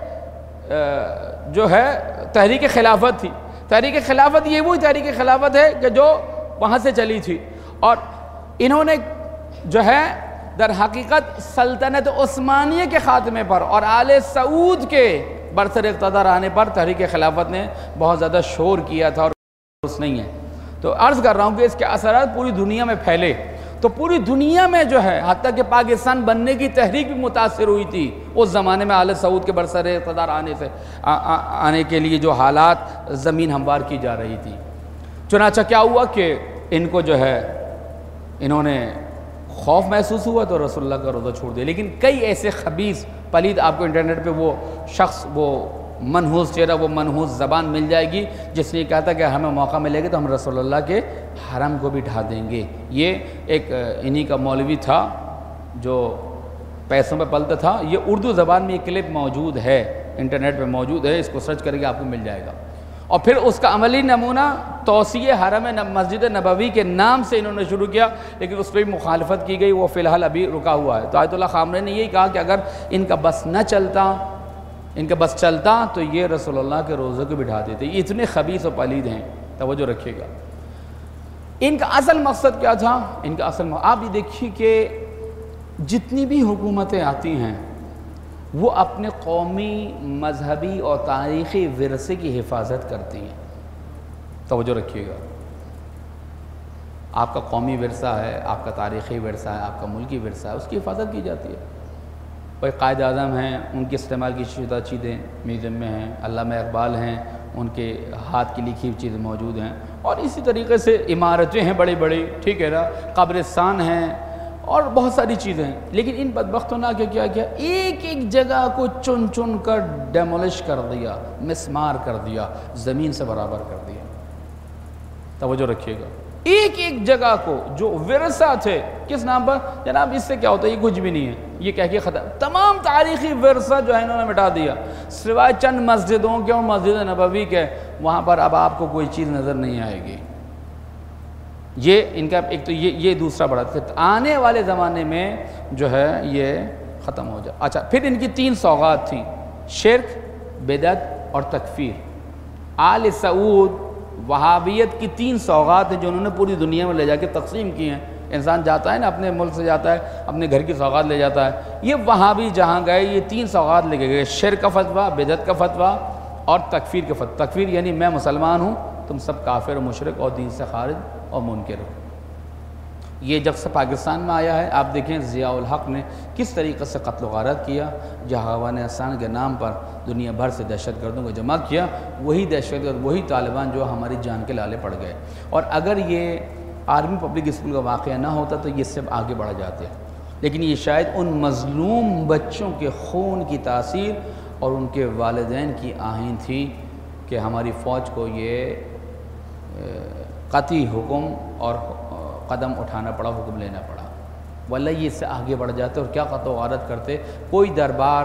جو ہے تحریک خلافت تھی۔ تحریک خلافت یہ وہی تحریک خلافت ہے کہ جو وہاں سے چلی تھی، اور انہوں نے جو ہے در حقیقت سلطنت عثمانیہ کے خاتمے پر اور آل سعود کے برسر اقتدار آنے پر تحریک خلافت نے بہت زیادہ شور کیا تھا، اور اس نہیں ہے۔ تو عرض کر رہا ہوں کہ اس کے اثرات پوری دنیا میں پھیلے، تو پوری دنیا میں جو ہے حتیٰ کہ پاکستان بننے کی تحریک بھی متاثر ہوئی تھی اس زمانے میں آل سعود کے برسر اقتدار آنے سے آنے کے لیے جو حالات زمین ہموار کی جا رہی تھی۔ چنانچہ کیا ہوا کہ ان کو جو ہے انہوں نے خوف محسوس ہوا تو رسول اللہ کا روزہ چھوڑ دیا۔ لیکن کئی ایسے خبیث پلید آپ کو انٹرنیٹ پہ وہ شخص، وہ منحوس چہرہ، وہ منحوس زبان مل جائے گی جس نے کہا تھا کہ ہمیں موقع ملے گا تو ہم رسول اللہ کے حرم کو بھی ڈھا دیں گے۔ یہ ایک انہی کا مولوی تھا جو پیسوں پہ پلتا تھا۔ یہ اردو زبان میں یہ کلپ موجود ہے، انٹرنیٹ پہ موجود ہے، اس کو سرچ کریں گے آپ کو مل جائے گا۔ اور پھر اس کا عملی نمونہ توسیع حرم مسجد نبوی کے نام سے انہوں نے شروع کیا، لیکن اس پہ بھی مخالفت کی گئی، وہ فی الحال ابھی رکا ہوا ہے۔ تو آیت اللہ خامنہ نے یہی کہا کہ اگر ان کا بس نہ چلتا ان کا بس چلتا تو یہ رسول اللہ کے روزے کو بٹھا دیتے۔ یہ اتنے خبیث و پلید ہیں، توجہ رکھیے گا۔ ان کا اصل مقصد کیا تھا؟ ان کا اصل مقصد آپ یہ دیکھیے کہ جتنی بھی حکومتیں آتی ہیں وہ اپنے قومی، مذہبی اور تاریخی ورثے کی حفاظت کرتی ہیں۔ توجہ رکھیے گا، آپ کا قومی ورثہ ہے، آپ کا تاریخی ورثہ ہے، آپ کا ملکی ورثہ ہے، اس کی حفاظت کی جاتی ہے۔ کوئی قائد اعظم ہیں، ان کے استعمال کی شدہ چیزیں میوزیم میں ہیں، علامہ اقبال ہیں، ان کے ہاتھ کی لکھی ہوئی چیزیں موجود ہیں، اور اسی طریقے سے عمارتیں ہیں بڑی بڑی، ٹھیک ہے نا، قبرستان ہیں اور بہت ساری چیزیں ہیں۔ لیکن ان بدبختوں نے کیا کیا کیا ایک ایک جگہ کو چن چن کر ڈیمولش کر دیا، مسمار کر دیا، زمین سے برابر کر دیا۔ توجہ رکھیے گا، ایک ایک جگہ کو جو ورثہ تھے، کس نام پر؟ جناب اس سے کیا ہوتا ہے، یہ کچھ بھی نہیں ہے، یہ کہہ کے ختم، تمام تاریخی ورثہ جو ہے انہوں نے مٹا دیا، سوائے چند مسجدوں کے اور مسجد نبوی کے، وہاں پر اب آپ کو کوئی چیز نظر نہیں آئے گی۔ یہ ان کا ایک تو یہ یہ دوسرا بڑا تھا۔ آنے والے زمانے میں جو ہے یہ ختم ہو جائے۔ اچھا، پھر ان کی تین سوغات تھیں، شرک، بدعت اور تکفیر۔ آل سعود وہابیت کی تین سوغات ہیں جو انہوں نے پوری دنیا میں لے جا کے تقسیم کی ہیں۔ انسان جاتا ہے نا، اپنے ملک سے جاتا ہے، اپنے گھر کی سوغات لے جاتا ہے، یہ وہابی جہاں گئے یہ تین سوغات لے کے گئے، شرک کا فتویٰ، بدعت کا فتویٰ اور تکفیر کا فتویٰ۔ تکفیر یعنی میں مسلمان ہوں، تم سب کافر و مشرک اور دین سے خارج اور منکر ہو۔ یہ جب سے پاکستان میں آیا ہے، آپ دیکھیں ضیاء الحق نے کس طریقے سے قتل و غارت کیا، جہاوان احسان کے نام پر دنیا بھر سے دہشت گردوں کو جمع کیا، وہی دہشت گرد وہی طالبان جو ہماری جان کے لالے پڑ گئے۔ اور اگر یہ آرمی پبلک اسکول کا واقعہ نہ ہوتا تو یہ سب آگے بڑھ جاتے، لیکن یہ شاید ان مظلوم بچوں کے خون کی تاثیر اور ان کے والدین کی آہین تھی کہ ہماری فوج کو یہ قطعی حکم اور قدم اٹھانا پڑا، حکم لینا پڑا، واللہ یہ اس سے آگے بڑھ جاتے اور کیا قتل و غارت کرتے۔ کوئی دربار،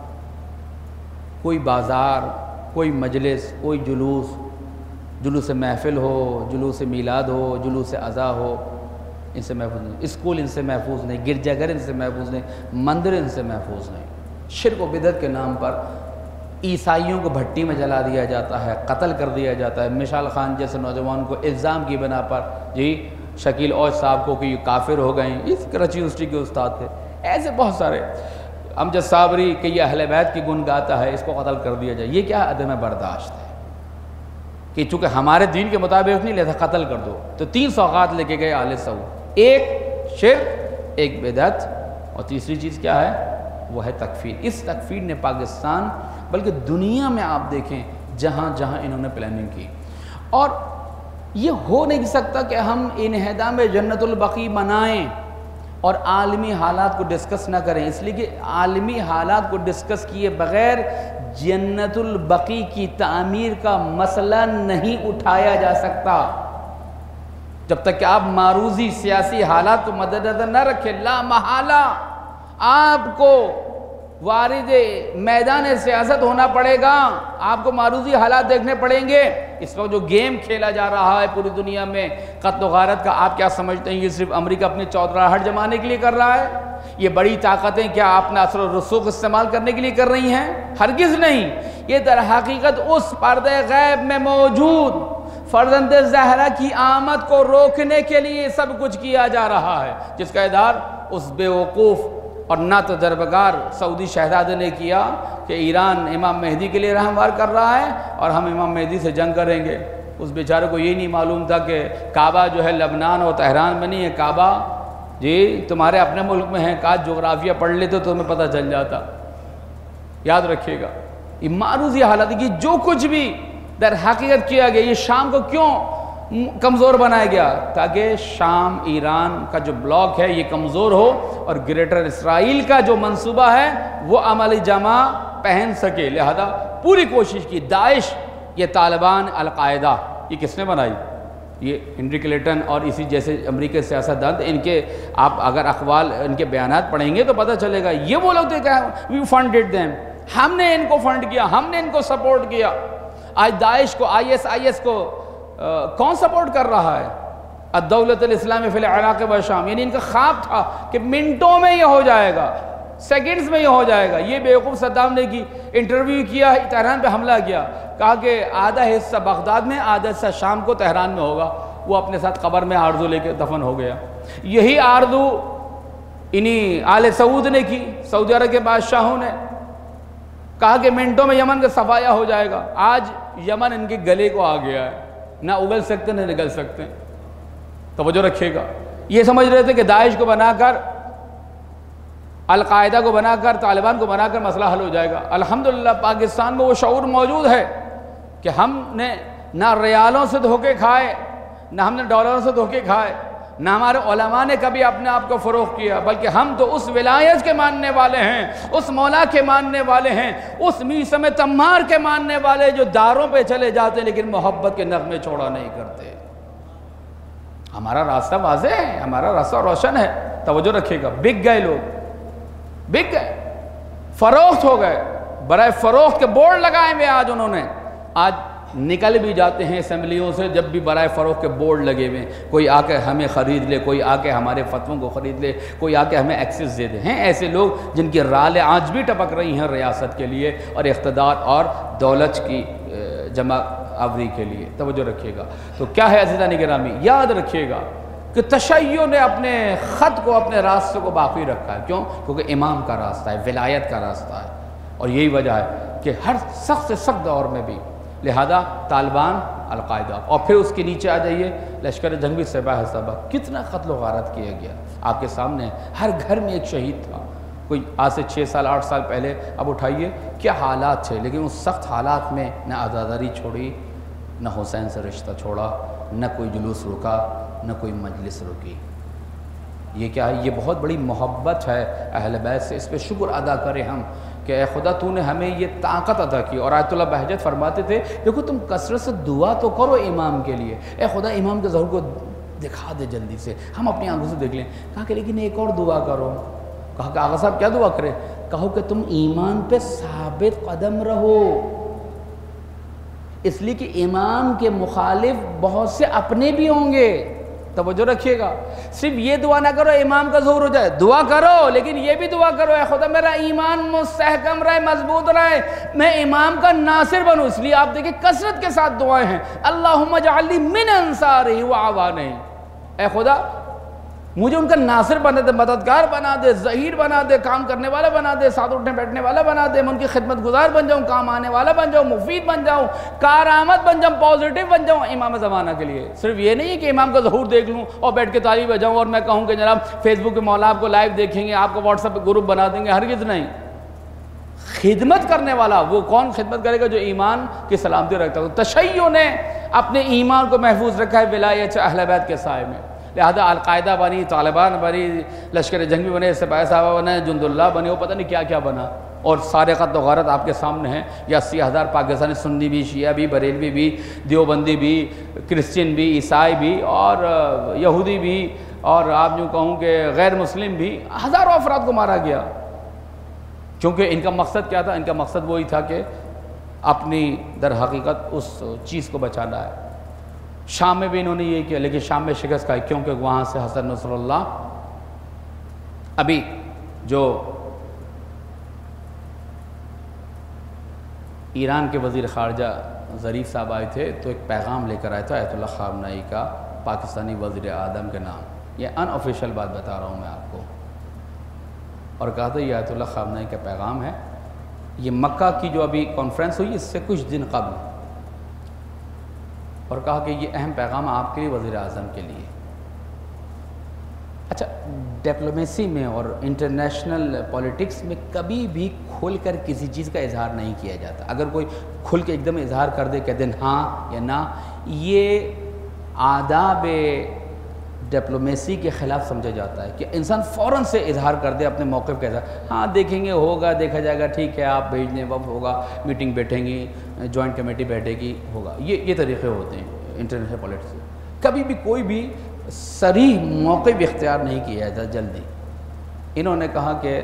کوئی بازار، کوئی مجلس، کوئی جلوس، جلوس محفل ہو، جلوس میلاد ہو، جلوس عزا ہو، ان سے محفوظ نہیں، اسکول ان سے محفوظ نہیں، گرجا گھر ان سے محفوظ نہیں، مندر ان سے محفوظ نہیں۔ شرک و بدعت کے نام پر عیسائیوں کو بھٹی میں جلا دیا جاتا ہے، قتل کر دیا جاتا ہے۔ مشال خان جیسے نوجوان کو الزام کی بنا پر، جی شکیل اوج صاحب کو کہ یہ کافر ہو گئے ہیں، اس کراچی یونیورسٹی کے استاد تھے، ایسے بہت سارے۔ امجد صابری کہ یہ اہل بیت کی گن گاتا ہے، اس کو قتل کر دیا جائے، یہ کیا عدم برداشت ہے کہ چونکہ ہمارے دین کے مطابق نہیں لیتا، قتل کر دو۔ تو تین سوغات لے کے گئے آل سعود، ایک شرک، ایک بدعت، اور تیسری چیز کیا ہے؟ وہ ہے تکفیر۔ اس تکفیر نے پاکستان بلکہ دنیا میں آپ دیکھیں جہاں جہاں انہوں نے پلاننگ کی، اور یہ ہو نہیں سکتا کہ ہم انہدام جنت البقیع منائیں اور عالمی حالات کو ڈسکس نہ کریں، اس لیے کہ عالمی حالات کو ڈسکس کیے بغیر جنت البقیع کی تعمیر کا مسئلہ نہیں اٹھایا جا سکتا۔ جب تک کہ آپ معروضی سیاسی حالات کو مد نظر نہ رکھیں، لا محالہ آپ کو وارد میدان سیاست ہونا پڑے گا، آپ کو معروضی حالات دیکھنے پڑیں گے۔ اس وقت جو گیم کھیلا جا رہا ہے پوری دنیا میں قتل و غارت کا، آپ کیا سمجھتے ہیں یہ صرف امریکہ اپنی چودراہٹ جمانے کے لیے کر رہا ہے؟ یہ بڑی طاقتیں کیا اپنا اثر و رسوخ استعمال کرنے کے لیے کر رہی ہیں؟ ہرگز نہیں۔ یہ در حقیقت اس پردے غیب میں موجود فرزند زہرا کی آمد کو روکنے کے لیے سب کچھ کیا جا رہا ہے، جس کا ادھار اس بیوقوف اور نہ تجربگار سعودی شہزادے نے کیا کہ ایران امام مہدی کے لیے رہنمار کر رہا ہے اور ہم امام مہدی سے جنگ کریں گے۔ اس بیچارے کو یہ نہیں معلوم تھا کہ کعبہ جو ہے لبنان اور تہران میں نہیں ہے، کعبہ جی تمہارے اپنے ملک میں ہے۔ کاش جغرافیہ پڑھ لیتے تو تمہیں پتہ چل جاتا۔ یاد رکھیے گا یہ معروضی حالات کی جو کچھ بھی در حقیقت کیا گیا، یہ شام کو کیوں کمزور بنایا گیا؟ تاکہ شام ایران کا جو بلاک ہے یہ کمزور ہو اور گریٹر اسرائیل کا جو منصوبہ ہے وہ عملی جامہ پہن سکے۔ لہذا پوری کوشش کی۔ داعش، یہ طالبان، القاعدہ، یہ کس نے بنائی؟ یہ ہنری کلنٹن اور اسی جیسے امریکی سیاستدان، ان کے آپ اگر اقوال ان کے بیانات پڑھیں گے تو پتہ چلے گا۔ یہ وہ لوگ کہ وی فنڈڈ دیم، ہم نے ان کو فنڈ کیا، ہم نے ان کو سپورٹ کیا۔ آج داعش کو، آئی ایس آئی ایس کو کون سپورٹ کر رہا ہے؟ الدولت الاسلامی فی العراق و شام، یعنی ان کا خواب تھا کہ منٹوں میں یہ ہو جائے گا، سیکنڈز میں یہ ہو جائے گا۔ یہ بیوقوف صدام نے کی انٹرویو کیا، تہران پہ حملہ کیا، کہا کہ آدھا حصہ بغداد میں، آدھا حصہ شام کو تہران میں ہوگا۔ وہ اپنے ساتھ قبر میں آرزو لے کے دفن ہو گیا۔ یہی آرزو انہی آل سعود نے کی، سعودی عرب کے بادشاہوں نے کہا کہ منٹوں میں یمن کا صفایا ہو جائے گا۔ آج یمن ان کے گلے کو آ گیا ہے، نہ اگل سکتے نہ نگل سکتے۔ توجہ رکھیے گا، یہ سمجھ رہے تھے کہ داعش کو بنا کر، القاعدہ کو بنا کر، طالبان کو بنا کر مسئلہ حل ہو جائے گا۔ الحمدللہ پاکستان میں وہ شعور موجود ہے کہ ہم نے نہ ریالوں سے دھوکے کھائے، نہ ہم نے ڈالروں سے دھوکے کھائے، نہ ہمارے علماء نے کبھی اپنے آپ کو فروغ کیا، بلکہ ہم تو اس ولایت کے ماننے والے ہیں، اس مولا کے ماننے والے ہیں، اس میثم تمار کے ماننے والے جو داروں پہ چلے جاتے ہیں لیکن محبت کے نغمے چھوڑا نہیں کرتے۔ ہمارا راستہ واضح ہے، ہمارا راستہ روشن ہے۔ توجہ رکھیے گا، بک گئے لوگ، بک گئے، فروخت ہو گئے، برائے فروخت کے بورڈ لگائے ہوئے آج انہوں نے۔ آج نکل بھی جاتے ہیں اسمبلیوں سے جب بھی برائے فروخت کے بورڈ لگے ہوئے، کوئی آ کے ہمیں خرید لے، کوئی آ کے ہمارے فتووں کو خرید لے، کوئی آ کے ہمیں ایکسس دے دے۔ ہیں ایسے لوگ جن کی رالیں آج بھی ٹپک رہی ہیں ریاست کے لیے اور اقتدار اور دولت کی جمع آوری کے لیے۔ توجہ رکھیے گا۔ تو کیا ہے عزیزان گرامی، یاد رکھیے گا کہ تشیع نے اپنے خط کو، اپنے راستے کو باقی رکھا ہے۔ کیوں؟ کیونکہ امام کا راستہ ہے، ولایت کا راستہ ہے، اور یہی وجہ ہے کہ ہر سخت سے سخت دور میں بھی لہذا طالبان، القاعدہ، اور پھر اس کے نیچے آ جائیے لشکر جنگی سپاہ سالار، کتنا قتل و غارت کیا گیا آپ کے سامنے، ہر گھر میں ایک شہید تھا، کوئی آج سے چھ سال آٹھ سال پہلے اب اٹھائیے کیا حالات تھے، لیکن اس سخت حالات میں نہ عزاداری چھوڑی، نہ حسین سے رشتہ چھوڑا، نہ کوئی جلوس رکا، نہ کوئی مجلس رکی۔ یہ کیا ہے؟ یہ بہت بڑی محبت ہے اہل بیت سے، اس پہ شکر ادا کریں ہم کہ اے خدا تو نے ہمیں یہ طاقت عطا کی۔ اور آیت اللہ بہجت فرماتے تھے دیکھو تم کثرت سے دعا تو کرو امام کے لیے، اے خدا امام کے ظہور کو دکھا دے جلدی سے، ہم اپنی آنکھوں سے دیکھ لیں۔ کہا کہ لیکن ایک اور دعا کرو۔ کہا کہ آغا صاحب کیا دعا کرے؟ کہو کہ تم ایمان پہ ثابت قدم رہو، اس لیے کہ امام کے مخالف بہت سے اپنے بھی ہوں گے۔ توجہ رکھیے گا، صرف یہ دعا نہ کرو امام کا ظہور ہو جائے، دعا کرو لیکن یہ بھی دعا کرو اے خدا میرا ایمان مستحکم رہے، مضبوط رہے، میں امام کا ناصر بنوں۔ اس لیے آپ دیکھیں کثرت کے ساتھ دعائیں ہیں، اللہم اجعلنی من انصارہ و اعوانہ، اے خدا مجھے ان کا ناصر بنا دے، مددگار بنا دے، ظہیر بنا دے، کام کرنے والا بنا دے، ساتھ اٹھنے بیٹھنے والا بنا دے، میں ان کی خدمت گزار بن جاؤں، کام آنے والا بن جاؤں، مفید بن جاؤں، کارآمد بن جاؤں، پازیٹیو بن جاؤں امام زمانہ کے لیے۔ صرف یہ نہیں ہے کہ امام کا ظہور دیکھ لوں اور بیٹھ کے تالی بجاؤں اور میں کہوں کہ جناب فیس بک پہ مولا آپ کو لائیو دیکھیں گے، آپ کو واٹس ایپ پہ گروپ بنا دیں گے، ہرگز نہیں۔ خدمت کرنے والا وہ کون خدمت کرے گا؟ جو ایمان کی سلامتی رکھتا ہے۔ تشیع نے اپنے ایمان کو محفوظ رکھا ہے ولایت اہل بیت کے سائے میں، لہذا القاعدہ بنی، طالبان بنی، لشکر جنگی بنے، سپاہ صحابہ بنے، جند اللہ بنے، وہ پتہ نہیں کیا کیا بنا، اور سارے قتل و غارت آپ کے سامنے ہیں۔ یا اسی ہزار پاکستانی سنی بھی، شیعہ بھی، بریلوی بھی، دیوبندی بھی، کرسچن بھی، عیسائی بھی، اور یہودی بھی، اور آپ جو کہوں کہ غیر مسلم بھی، ہزاروں افراد کو مارا گیا، کیونکہ ان کا مقصد کیا تھا؟ ان کا مقصد وہی تھا کہ اپنی در حقیقت اس چیز کو بچانا ہے۔ شام میں بھی انہوں نے یہ کیا، لیکن شام میں شکست کھائی، کیونکہ وہاں سے حسن نصر اللہ، ابھی جو ایران کے وزیر خارجہ ظریف صاحب آئے تھے تو ایک پیغام لے کر آیا تھا آیت اللہ خامنہئی کا پاکستانی وزیر اعظم کے نام، یہ ان آفیشیل بات بتا رہا ہوں میں آپ کو، اور کہا تھا یہ آیت اللہ خامنہئی کا پیغام ہے، یہ مکہ کی جو ابھی کانفرنس ہوئی اس سے کچھ دن قبل، اور کہا کہ یہ اہم پیغام آپ کے لیے، وزیر اعظم کے لیے۔ اچھا، ڈپلومیسی میں اور انٹرنیشنل پولیٹکس میں کبھی بھی کھل کر کسی چیز کا اظہار نہیں کیا جاتا۔ اگر کوئی کھل کے ایک دم اظہار کر دے، کہہ دیں ہاں یا نہ، یہ آداب ڈپلومیسی کے خلاف سمجھا جاتا ہے کہ انسان فوراً سے اظہار کر دے اپنے موقف کا اظہار، ہاں دیکھیں گے، ہوگا، دیکھا جائے گا، ٹھیک ہے آپ بھیج دیں، وقت ہوگا، میٹنگ بیٹھیں گی، جوائنٹ کمیٹی بیٹھے گی، ہوگا، یہ یہ طریقے ہوتے ہیں انٹرنیشنل پولیٹکس سے۔ کبھی بھی کوئی بھی صریح موقف اختیار نہیں کیا جاتا جلدی۔ انہوں نے کہا کہ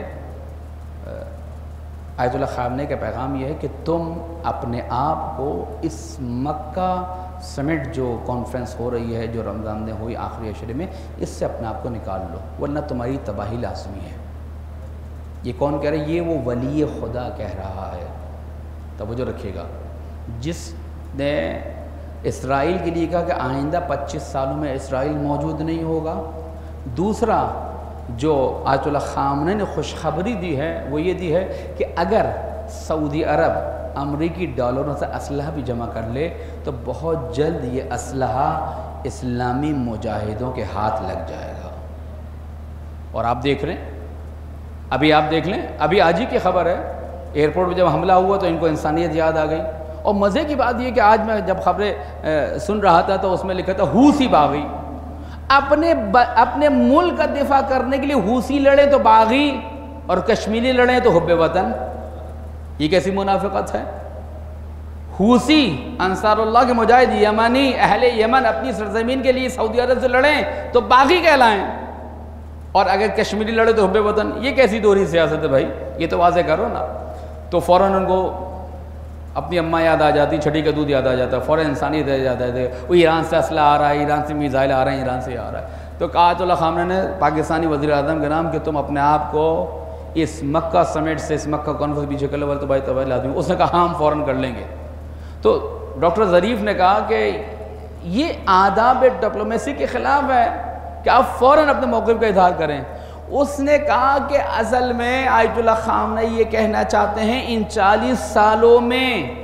آیت اللہ خامنہئی کا پیغام یہ ہے کہ تم اپنے آپ کو اس مکہ سمٹ جو کانفرنس ہو رہی ہے، جو رمضان میں ہوئی آخری عشرے میں، اس سے اپنے آپ کو نکال لو، ورنہ تمہاری تباہی لازمی ہے۔ یہ کون کہہ رہا ہے؟ یہ وہ ولی خدا کہہ رہا ہے، توجہ رکھیے گا، جس نے اسرائیل کے لیے کہا کہ آئندہ پچیس سالوں میں اسرائیل موجود نہیں ہوگا۔ دوسرا جو آیت اللہ خامنہئی نے خوشخبری دی ہے وہ یہ دی ہے کہ اگر سعودی عرب امریکی ڈالروں سے اسلحہ بھی جمع کر لے تو بہت جلد یہ اسلحہ اسلامی مجاہدوں کے ہاتھ لگ جائے گا۔ اور آپ دیکھ رہے ہیں، ابھی آپ دیکھ لیں، ابھی آج ہی کی خبر ہے، ایئرپورٹ پہ جب حملہ ہوا تو ان کو انسانیت یاد آ گئی۔ اور مزے کی بات یہ کہ آج میں جب خبریں سن رہا تھا تو اس میں لکھا تھا حوثی باغی، اپنے اپنے ملک کا دفاع کرنے کے لیے حوثی لڑیں تو باغی اور کشمیری لڑیں تو حب وطن۔ یہ کیسی منافقت ہے؟ حوثی انصار اللہ کے مجاہد یمنی اہل یمن اپنی سرزمین کے لیے سعودی عرب سے لڑیں تو باغی کہلائیں، اور اگر کشمیری لڑے تو حب وطن۔ یہ کیسی دوہری سیاست ہے بھائی؟ یہ تو واضح کرو نا۔ تو فوراً ان کو اپنی اماں یاد آ جاتی، چھٹی کا دودھ یاد آ جاتا ہے، فوراً انسانیت یاد آ جاتی ہے، وہ ایران سے اسلحہ آ رہا ہے، ایران سے میزائل آ رہے ہیں، ایران سے آ رہا ہے۔ تو آیت اللہ خامنہئی نے پاکستانی وزیر اعظم کے نام کہ تم اپنے آپ کو اس مکہ سمیٹ سے، اس مکہ کانفرنس پیچھے کر لو، بل تو بھائی تباہی لازمی۔ اس نے کہا ہاں ہم فوراً کر لیں گے۔ تو ڈاکٹر ظریف نے کہا کہ یہ آداب ڈپلومیسی کے خلاف ہے کہ آپ فوراً اپنے موقف کا اظہار کریں۔ اس نے کہا کہ اصل میں آیت اللہ خامنہئی یہ کہنا چاہتے ہیں ان چالیس سالوں میں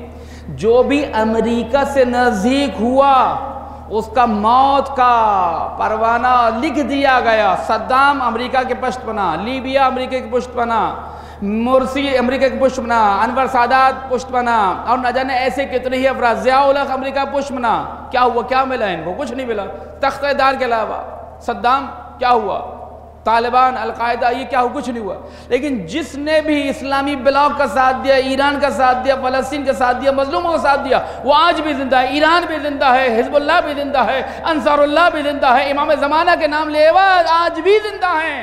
جو بھی امریکہ سے نزدیک ہوا اس کا موت کا پروانہ لکھ دیا گیا۔ صدام امریکہ کے پشت پناہ، لیبیا امریکہ کی پشت پناہ، مرسی امریکہ کی پشت پناہ، انور سادات پشت پناہ، اور نہ جانے ایسے کتنے ہی افراد، ضیاء الحق امریکہ پشت پناہ۔ کیا ہوا؟ کیا ملا ان کو؟ کچھ نہیں ملا، تختہ دار کے علاوہ۔ صدام کیا ہوا؟ طالبان، القاعدہ، یہ کیا ہوا؟ کچھ نہیں ہوا۔ لیکن جس نے بھی اسلامی بلاک کا ساتھ دیا، ایران کا ساتھ دیا، فلسطین کا ساتھ دیا، مظلوموں کا ساتھ دیا، وہ آج بھی زندہ ہے۔ ایران بھی زندہ ہے، حزب اللہ بھی زندہ ہے، انصار اللہ بھی زندہ ہے، امام زمانہ کے نام لیوا آج بھی زندہ ہیں۔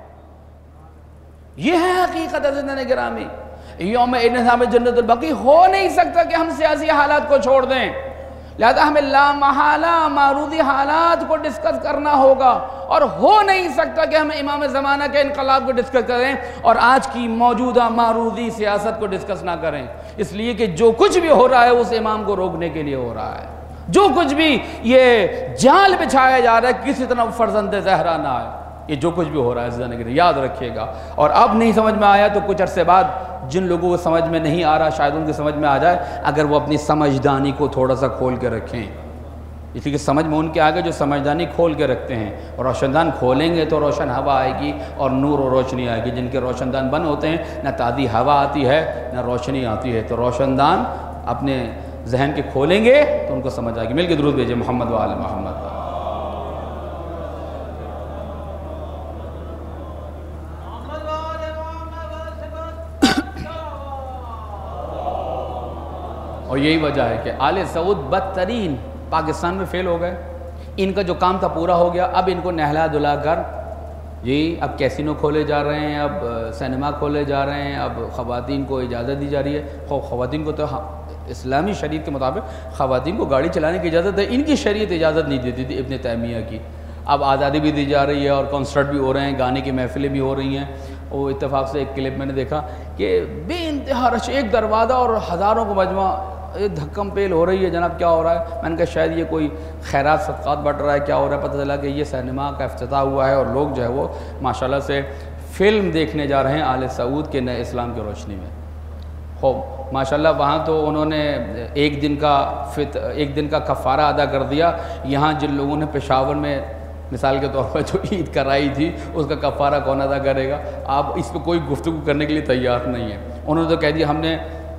یہ ہے حقیقت عزیزان گرامی۔ یوم انتظام جنت البقیع ہو نہیں سکتا کہ ہم سیاسی حالات کو چھوڑ دیں، لہذا ہمیں لا محالہ معروضی حالات کو ڈسکس کرنا ہوگا، اور ہو نہیں سکتا کہ ہم امام زمانہ کے انقلاب کو ڈسکس کریں اور آج کی موجودہ معروضی سیاست کو ڈسکس نہ کریں، اس لیے کہ جو کچھ بھی ہو رہا ہے اس امام کو روکنے کے لیے ہو رہا ہے۔ جو کچھ بھی یہ جال بچھایا جا رہا ہے کسی طرح فرزند زہرا نہ آئے، یہ جو کچھ بھی ہو رہا ہے عزیزان گرامی یاد رکھیے گا۔ اور اب نہیں سمجھ میں آیا تو کچھ عرصے بعد جن لوگوں کو سمجھ میں نہیں آ رہا شاید ان کی سمجھ میں آ جائے، اگر وہ اپنی سمجھدانی کو تھوڑا سا کھول کے رکھیں، اس لیے کہ سمجھ میں ان کے آگے جو سمجھدانی کھول کے رکھتے ہیں، اور روشن دان کھولیں گے تو روشن ہوا آئے گی اور نور و روشنی آئے گی۔ جن کے روشن دان بند ہوتے ہیں نہ تازی ہوا آتی ہے نہ روشنی آتی ہے، تو روشن دان اپنے ذہن کے کھولیں گے تو ان کو سمجھ آئے گی۔ مل کے درود بھیجیں محمد و آل محمد۔ اور یہی وجہ ہے کہ آل سعود بدترین پاکستان میں فیل ہو گئے۔ ان کا جو کام تھا پورا ہو گیا، اب ان کو نہلا دھلا کر یہ اب کیسینو کھولے جا رہے ہیں، اب سینما کھولے جا رہے ہیں، اب خواتین کو اجازت دی جا رہی ہے۔ خواتین کو تو اسلامی شریعت کے مطابق خواتین کو گاڑی چلانے کی اجازت ہے، ان کی شریعت اجازت نہیں دیتی تھی ابن تیمیہ کی۔ اب آزادی بھی دی جا رہی ہے اور کنسرٹ بھی ہو رہے ہیں، گانے کی محفلیں بھی ہو رہی ہیں۔ وہ اتفاق سے ایک کلپ میں نے دیکھا کہ بے انتہا رش، ایک دروازہ اور ہزاروں کو مجمع، دھکم پیل ہو رہی ہے۔ جناب کیا ہو رہا ہے؟ میں نے کہا شاید یہ کوئی خیرات صدقات بٹ رہا ہے، کیا ہو رہا ہے؟ پتہ چلا کہ یہ سینما کا افتتاح ہوا ہے اور لوگ جو ہے وہ ماشاءاللہ سے فلم دیکھنے جا رہے ہیں آل سعود کے نئے اسلام کی روشنی میں۔ خوب ماشاءاللہ وہاں تو انہوں نے ایک دن کا فت ایک دن کا کفارہ ادا کر دیا۔ یہاں جن لوگوں نے پشاور میں مثال کے طور پر جو عید کرائی تھی اس کا کفارہ کون ادا کرے گا؟ آپ اس پہ کوئی گفتگو کرنے کے لیے تیار نہیں ہے۔ انہوں نے تو کہہ دیا ہم نے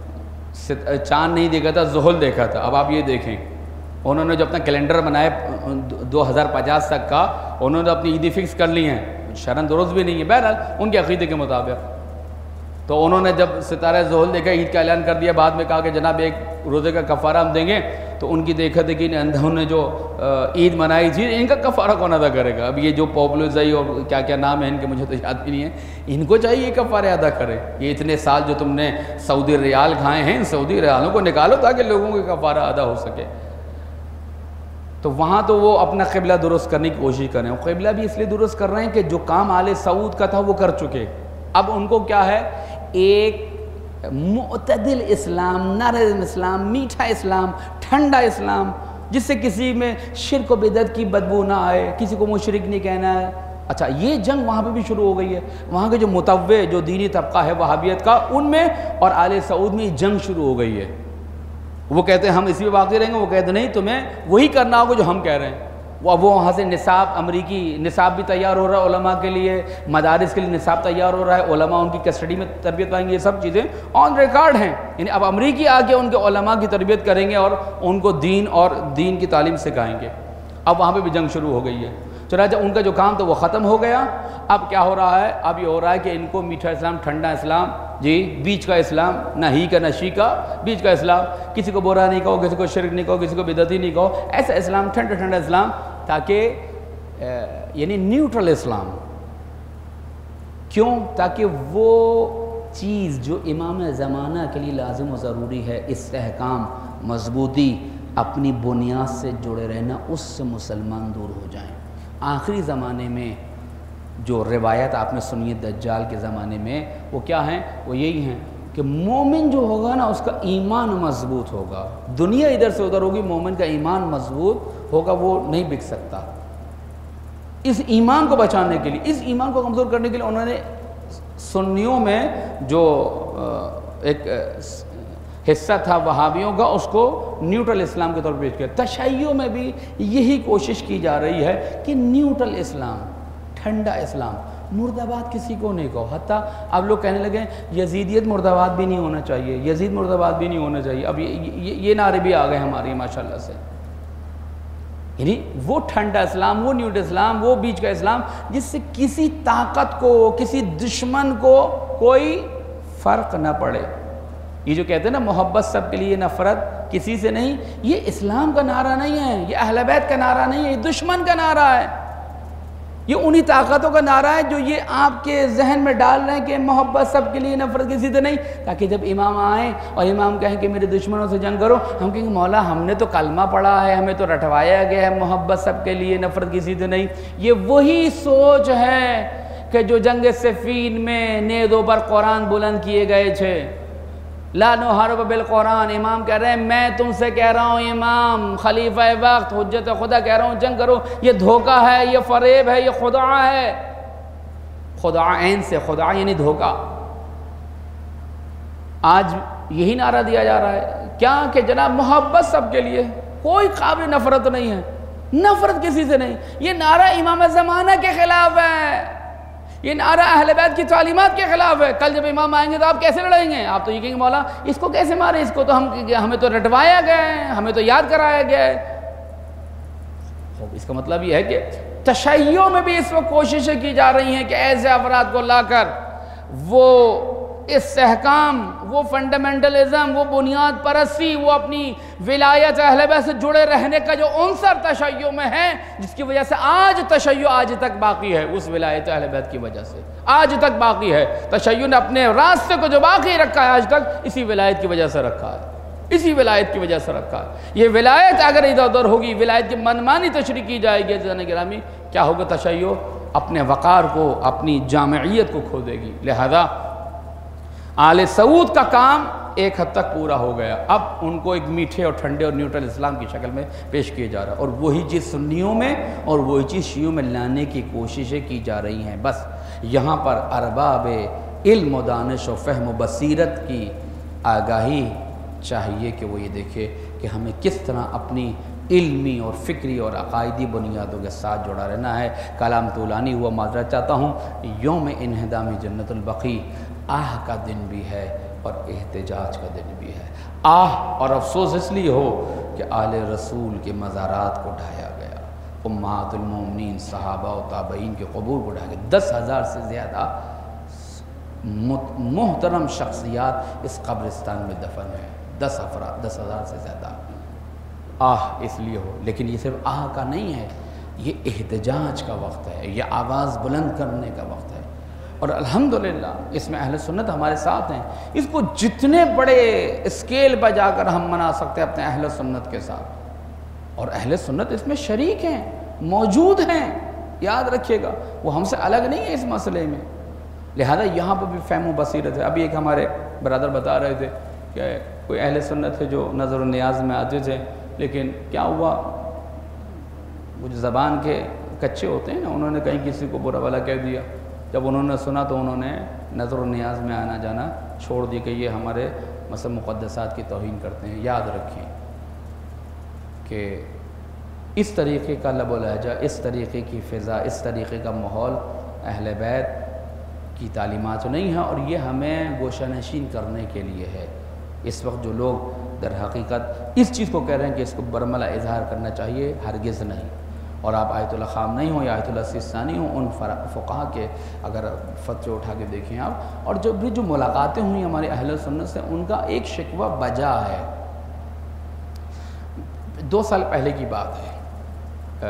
چاند نہیں دیکھا تھا، زحل دیکھا تھا۔ اب آپ یہ دیکھیں، انہوں نے جو اپنا کیلنڈر بنایا دو ہزار پچاس تک کا، انہوں نے اپنی عیدیں فکس کر لی ہیں، شرن درست بھی نہیں ہے، بہرحال ان کے عقیدے کے مطابق۔ تو انہوں نے جب ستارہ زحل دیکھا، عید کا اعلان کر دیا، بعد میں کہا کہ جناب ایک روزے کا کفارہ ہم دیں گے، تو ان کی دیکھا دیکھی انہوں نے جو عید منائی تھی ان کا کفارہ کون ادا کرے گا؟ اب یہ جو پاپولرزائی اور کیا کیا نام ہے ان کے مجھے تو یاد بھی نہیں ہے، ان کو چاہیے کفارہ ادا کرے۔ یہ اتنے سال جو تم نے سعودی ریال کھائے ہیں، ان سعودی ریالوں کو نکالو تاکہ لوگوں کے کفارہ ادا ہو سکے۔ تو وہاں تو وہ اپنا قبلہ درست کرنے کی کوشش کر رہے ہیں، قبلہ بھی اس لیے درست کر رہے ہیں کہ جو کام آل سعود کا تھا وہ کر چکے، اب ان کو کیا ہے؟ ایک معتدل اسلام، نرم اسلام، میٹھا اسلام، ٹھنڈا اسلام، جس سے کسی میں شرک و بدعت کی بدبو نہ آئے، کسی کو مشرک نہیں کہنا ہے۔ اچھا یہ جنگ وہاں پہ بھی شروع ہو گئی ہے، وہاں کے جو متوع جو دینی طبقہ ہے وہابیت کا، ان میں اور آل سعود میں جنگ شروع ہو گئی ہے۔ وہ کہتے ہیں ہم اسی میں باقی رہیں گے، وہ کہتے ہیں نہیں تمہیں وہی کرنا ہوگا جو ہم کہہ رہے ہیں۔ وہ وہاں سے نصاب، امریکی نصاب بھی تیار ہو رہا ہے علماء کے لیے، مدارس کے لیے نصاب تیار ہو رہا ہے، علماء ان کی کسٹڈی میں تربیت پائیں گے، یہ سب چیزیں آن ریکارڈ ہیں۔ یعنی اب امریکی آ کے ان کے علماء کی تربیت کریں گے اور ان کو دین اور دین کی تعلیم سکھائیں گے۔ اب وہاں پہ بھی جنگ شروع ہو گئی ہے، چنانچہ ان کا جو کام تھا وہ ختم ہو گیا۔ اب کیا ہو رہا ہے؟ اب یہ ہو رہا ہے کہ ان کو میٹھا اسلام، ٹھنڈا اسلام، جی بیچ کا اسلام، نہ ہی کا نہ شی کا، بیچ کا اسلام، کسی کو برا نہیں کہو، کسی کو شرک نہیں کہو، کسی کو بدعتی نہیں کہو، ایسا اسلام، ٹھنڈا ٹھنڈا اسلام، تاکہ یعنی نیوٹرل اسلام۔ کیوں؟ تاکہ وہ چیز جو امام زمانہ کے لیے لازم و ضروری ہے، استحکام، مضبوطی، اپنی بنیاد سے جڑے رہنا، اس سے مسلمان دور ہو جائیں۔ آخری زمانے میں جو روایت آپ نے سنی ہے دجال کے زمانے میں، وہ کیا ہیں؟ وہ یہی ہیں کہ مومن جو ہوگا نا اس کا ایمان مضبوط ہوگا، دنیا ادھر سے ادھر ہوگی، مومن کا ایمان مضبوط ہوگا، وہ نہیں بک سکتا۔ اس ایمان کو بچانے کے لیے، اس ایمان کو کمزور کرنے کے لیے انہوں نے سنیوں میں جو ایک حصہ تھا وہابیوں کا، اس کو نیوٹرل اسلام کے طور پر پیش کیا۔ تشیع میں بھی یہی کوشش کی جا رہی ہے کہ نیوٹرل اسلام، ٹھنڈا اسلام، مرد آباد کسی کو نہیں کہو۔ حتیٰ اب لوگ کہنے لگے یزیدیت مرد آباد بھی نہیں ہونا چاہیے، یزید مرد آباد بھی نہیں ہونا چاہیے، اب یہ یہ, یہ نعرے بھی آ گئے ہماری ماشاءاللہ سے۔ یعنی وہ ٹھنڈا اسلام، وہ نیوٹرل اسلام، وہ بیچ کا اسلام جس سے کسی طاقت کو، کسی دشمن کو کوئی فرق نہ پڑے۔ یہ جو کہتے ہیں نا محبت سب کے لیے، نفرت کسی سے نہیں، یہ اسلام کا نعرہ نہیں ہے، یہ اہل بیت کا نعرہ نہیں ہے، یہ دشمن کا نعرہ ہے۔ یہ انہی طاقتوں کا نعرہ ہے جو یہ آپ کے ذہن میں ڈال رہے ہیں کہ محبت سب کے لیے، نفرت کسی سے نہیں، تاکہ جب امام آئیں اور امام کہیں کہ میرے دشمنوں سے جنگ کرو، ہم کہیں گے مولا ہم نے تو کلمہ پڑھا ہے، ہمیں تو رٹوایا گیا ہے محبت سب کے لیے، نفرت کسی سے نہیں۔ یہ وہی سوچ ہے کہ جو جنگ صفین میں نیزوں پر قرآن بلند کیے گئے تھے، لا نحارب بالقرآن، امام کہہ رہے ہیں میں تم سے کہہ رہا ہوں، امام خلیفہ وقت حجت خدا کہہ رہا ہوں جنگ کرو، یہ دھوکہ ہے، یہ فریب ہے، یہ خدعہ ہے۔ خدعہ عین سے، خدعہ یعنی دھوکہ۔ آج یہی نعرہ دیا جا رہا ہے کیا کہ جناب محبت سب کے لیے، کوئی قابل نفرت نہیں ہے، نفرت کسی سے نہیں۔ یہ نعرہ امام زمانہ کے خلاف ہے، یہ نعرہ اہل بیت کی تعلیمات کے خلاف ہے۔ کل جب امام آئیں گے تو آپ کیسے لڑیں گے؟ آپ تو یہ کہیں گے مولا اس کو کیسے مارے، اس کو تو ہم ہمیں تو رٹوایا گیا ہے، ہمیں تو یاد کرایا گیا ہے۔ اس کا مطلب یہ ہے کہ تشیع میں بھی اس وقت کوششیں کی جا رہی ہیں کہ ایسے افراد کو لا کر وہ استحکام، وہ فنڈامنٹلزم، وہ بنیاد پرستی، وہ اپنی ولایت اہل بیت سے جڑے رہنے کا جو عنصر تشیع میں ہے، جس کی وجہ سے آج تشیع آج تک باقی ہے، اس ولایت اہل بیت کی وجہ سے آج تک باقی ہے۔ تشیع نے اپنے راستے کو جو باقی رکھا ہے آج تک، اسی ولایت کی وجہ سے رکھا ہے، اسی ولایت کی وجہ سے رکھا ہے۔ یہ ولایت اگر ادھر ادھر ہوگی، ولایت کی منمانی تشریح کی جائے گی عزیزان گرامی، کیا ہوگا؟ تشیع اپنے وقار کو، اپنی جامعیت کو کھو دے گی۔ لہذا آل سعود کا کام ایک حد تک پورا ہو گیا، اب ان کو ایک میٹھے اور ٹھنڈے اور نیوٹرل اسلام کی شکل میں پیش کیا جا رہا ہے، اور وہی چیز سنیوں میں اور وہی چیز شیعوں میں لانے کی کوششیں کی جا رہی ہیں۔ بس یہاں پر ارباب علم و دانش و فہم و بصیرت کی آگاہی چاہیے کہ وہ یہ دیکھے کہ ہمیں کس طرح اپنی علمی اور فکری اور عقائدی بنیادوں کے ساتھ جڑا رہنا ہے۔ کلام طولانی ہوا، معذرت چاہتا ہوں۔ یوم انہدام جنت البقیع آہ کا دن بھی ہے اور احتجاج کا دن بھی ہے۔ آہ اور افسوس اس لیے ہو کہ آل رسول کے مزارات کو ڈھایا گیا، امہات المومنین، صحابہ و تابعین کے قبور کو ڈھایا گیا، دس ہزار سے زیادہ محترم شخصیات اس قبرستان میں دفن ہیں، دس افراد، دس ہزار سے زیادہ۔ آہ اس لیے ہو، لیکن یہ صرف آہ کا نہیں ہے، یہ احتجاج کا وقت ہے، یہ آواز بلند کرنے کا وقت ہے، اور الحمدللہ اس میں اہل سنت ہمارے ساتھ ہیں۔ اس کو جتنے بڑے اسکیل پر جا کر ہم منا سکتے ہیں اپنے اہل سنت کے ساتھ، اور اہل سنت اس میں شریک ہیں، موجود ہیں، یاد رکھیے گا، وہ ہم سے الگ نہیں ہے اس مسئلے میں۔ لہذا یہاں پر بھی فہم و بصیرت ہے۔ ابھی ایک ہمارے برادر بتا رہے تھے کہ کوئی اہل سنت ہے جو نظر و نیاز میں آتے تھے، لیکن کیا ہوا، وہ جو زبان کے کچے ہوتے ہیں نا، انہوں نے کہیں کسی کو برا بھلا کہہ دیا، جب انہوں نے سنا تو انہوں نے نظر و نیاز میں آنا جانا چھوڑ دی کہ یہ ہمارے مثلا مقدسات کی توہین کرتے ہیں۔ یاد رکھیں کہ اس طریقے کا لب و لہجہ، اس طریقے کی فضا، اس طریقے کا ماحول اہل بیت کی تعلیمات نہیں ہے، اور یہ ہمیں گوشہ نشین کرنے کے لیے ہے۔ اس وقت جو لوگ در حقیقت اس چیز کو کہہ رہے ہیں کہ اس کو برملا اظہار کرنا چاہیے، ہرگز نہیں۔ اور آپ آیت اللہ خام نہیں ہوں یا آیت اللہ سیستانی ہوں، ان فقہا کے اگر فتوے اٹھا کے دیکھیں آپ، اور جو بھی جو ملاقاتیں ہوئی ہمارے اہل سنت سے، ان کا ایک شکوہ بجا ہے۔ دو سال پہلے کی بات ہے،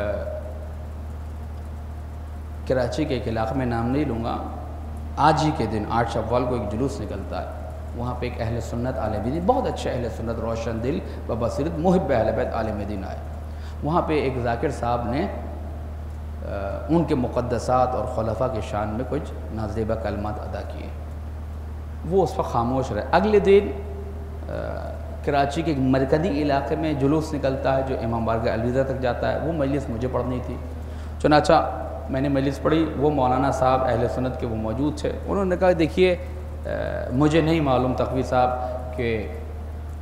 کراچی کے ایک علاقے میں، نام نہیں لوں گا، آج ہی کے دن آٹھ شوال کو ایک جلوس نکلتا ہے، وہاں پہ ایک اہل سنت عالم دین، بہت اچھے اہل سنت، روشن دل و بصیرت، محب اہل بیت عالم دین آئے۔ وہاں پہ ایک ذاکر صاحب نے ان کے مقدسات اور خلفاء کے شان میں کچھ نازیبہ کلمات ادا کیے، وہ اس وقت خاموش رہے۔ اگلے دن کراچی کے ایک مرکزی علاقے میں جلوس نکلتا ہے جو امام بارگاہ الوداع تک جاتا ہے، وہ مجلس مجھے پڑھنی تھی، چنانچہ میں نے مجلس پڑھی، وہ مولانا صاحب اہل سنت کے وہ موجود تھے، انہوں نے کہا دیکھیے مجھے نہیں معلوم تقوی صاحب کہ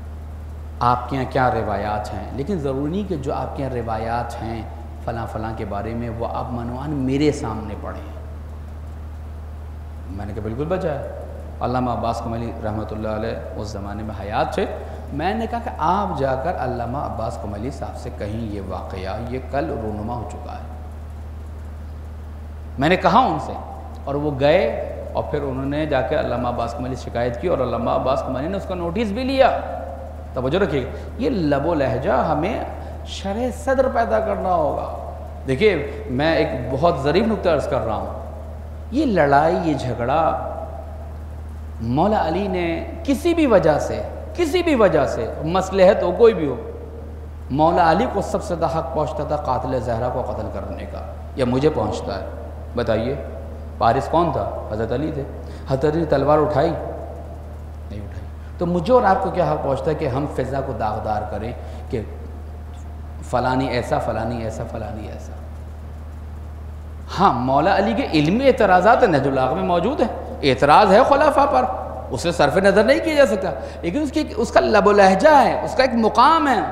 آپ کے یہاں کیا روایات ہیں، لیکن ضروری نہیں کہ جو آپ کے یہاں روایات ہیں فلاں فلاں کے بارے میں وہ آپ منوان میرے سامنے پڑھیں۔ میں نے کہا بالکل بچا ہے۔ علامہ عباس کملی رحمۃ اللہ علیہ اس زمانے میں حیات تھے۔ میں نے کہا کہ آپ جا کر علامہ عباس کملی صاحب سے کہیں یہ واقعہ یہ کل رونما ہو چکا ہے۔ میں نے کہا ان سے، اور وہ گئے اور پھر انہوں نے جا کے علامہ عباس کملی شکایت کی اور علامہ عباس کملی نے اس کا نوٹس بھی لیا۔ توجہ رکھیے گا، یہ لب و لہجہ ہمیں شرح صدر پیدا کرنا ہوگا۔ دیکھیے میں ایک بہت ظریف نکتہ عرض کر رہا ہوں، یہ لڑائی یہ جھگڑا مولا علی نے کسی بھی وجہ سے کسی بھی وجہ سے مصلحت ہو کوئی بھی ہو، مولا علی کو سب سے زیادہ حق پہنچتا تھا قاتل زہرا کو قتل کرنے کا، یا مجھے پہنچتا ہے؟ بتائیے پارس کون تھا؟ حضرت علی تھے۔ حضرت علی نے تلوار اٹھائی نہیں اٹھائی، تو مجھے اور آپ کو کیا حق پہنچتا ہے کہ ہم فضا کو داغدار کریں کہ فلانی ایسا فلانی ایسا فلانی ایسا؟ ہاں مولا علی کے علمی اعتراضات نہج البلاغہ میں موجود ہیں، اعتراض ہے خلافہ پر، اسے صرف نظر نہیں کیا جا سکتا، لیکن اس کی اس کا لب و لہجہ ہے، اس کا ایک مقام ہے،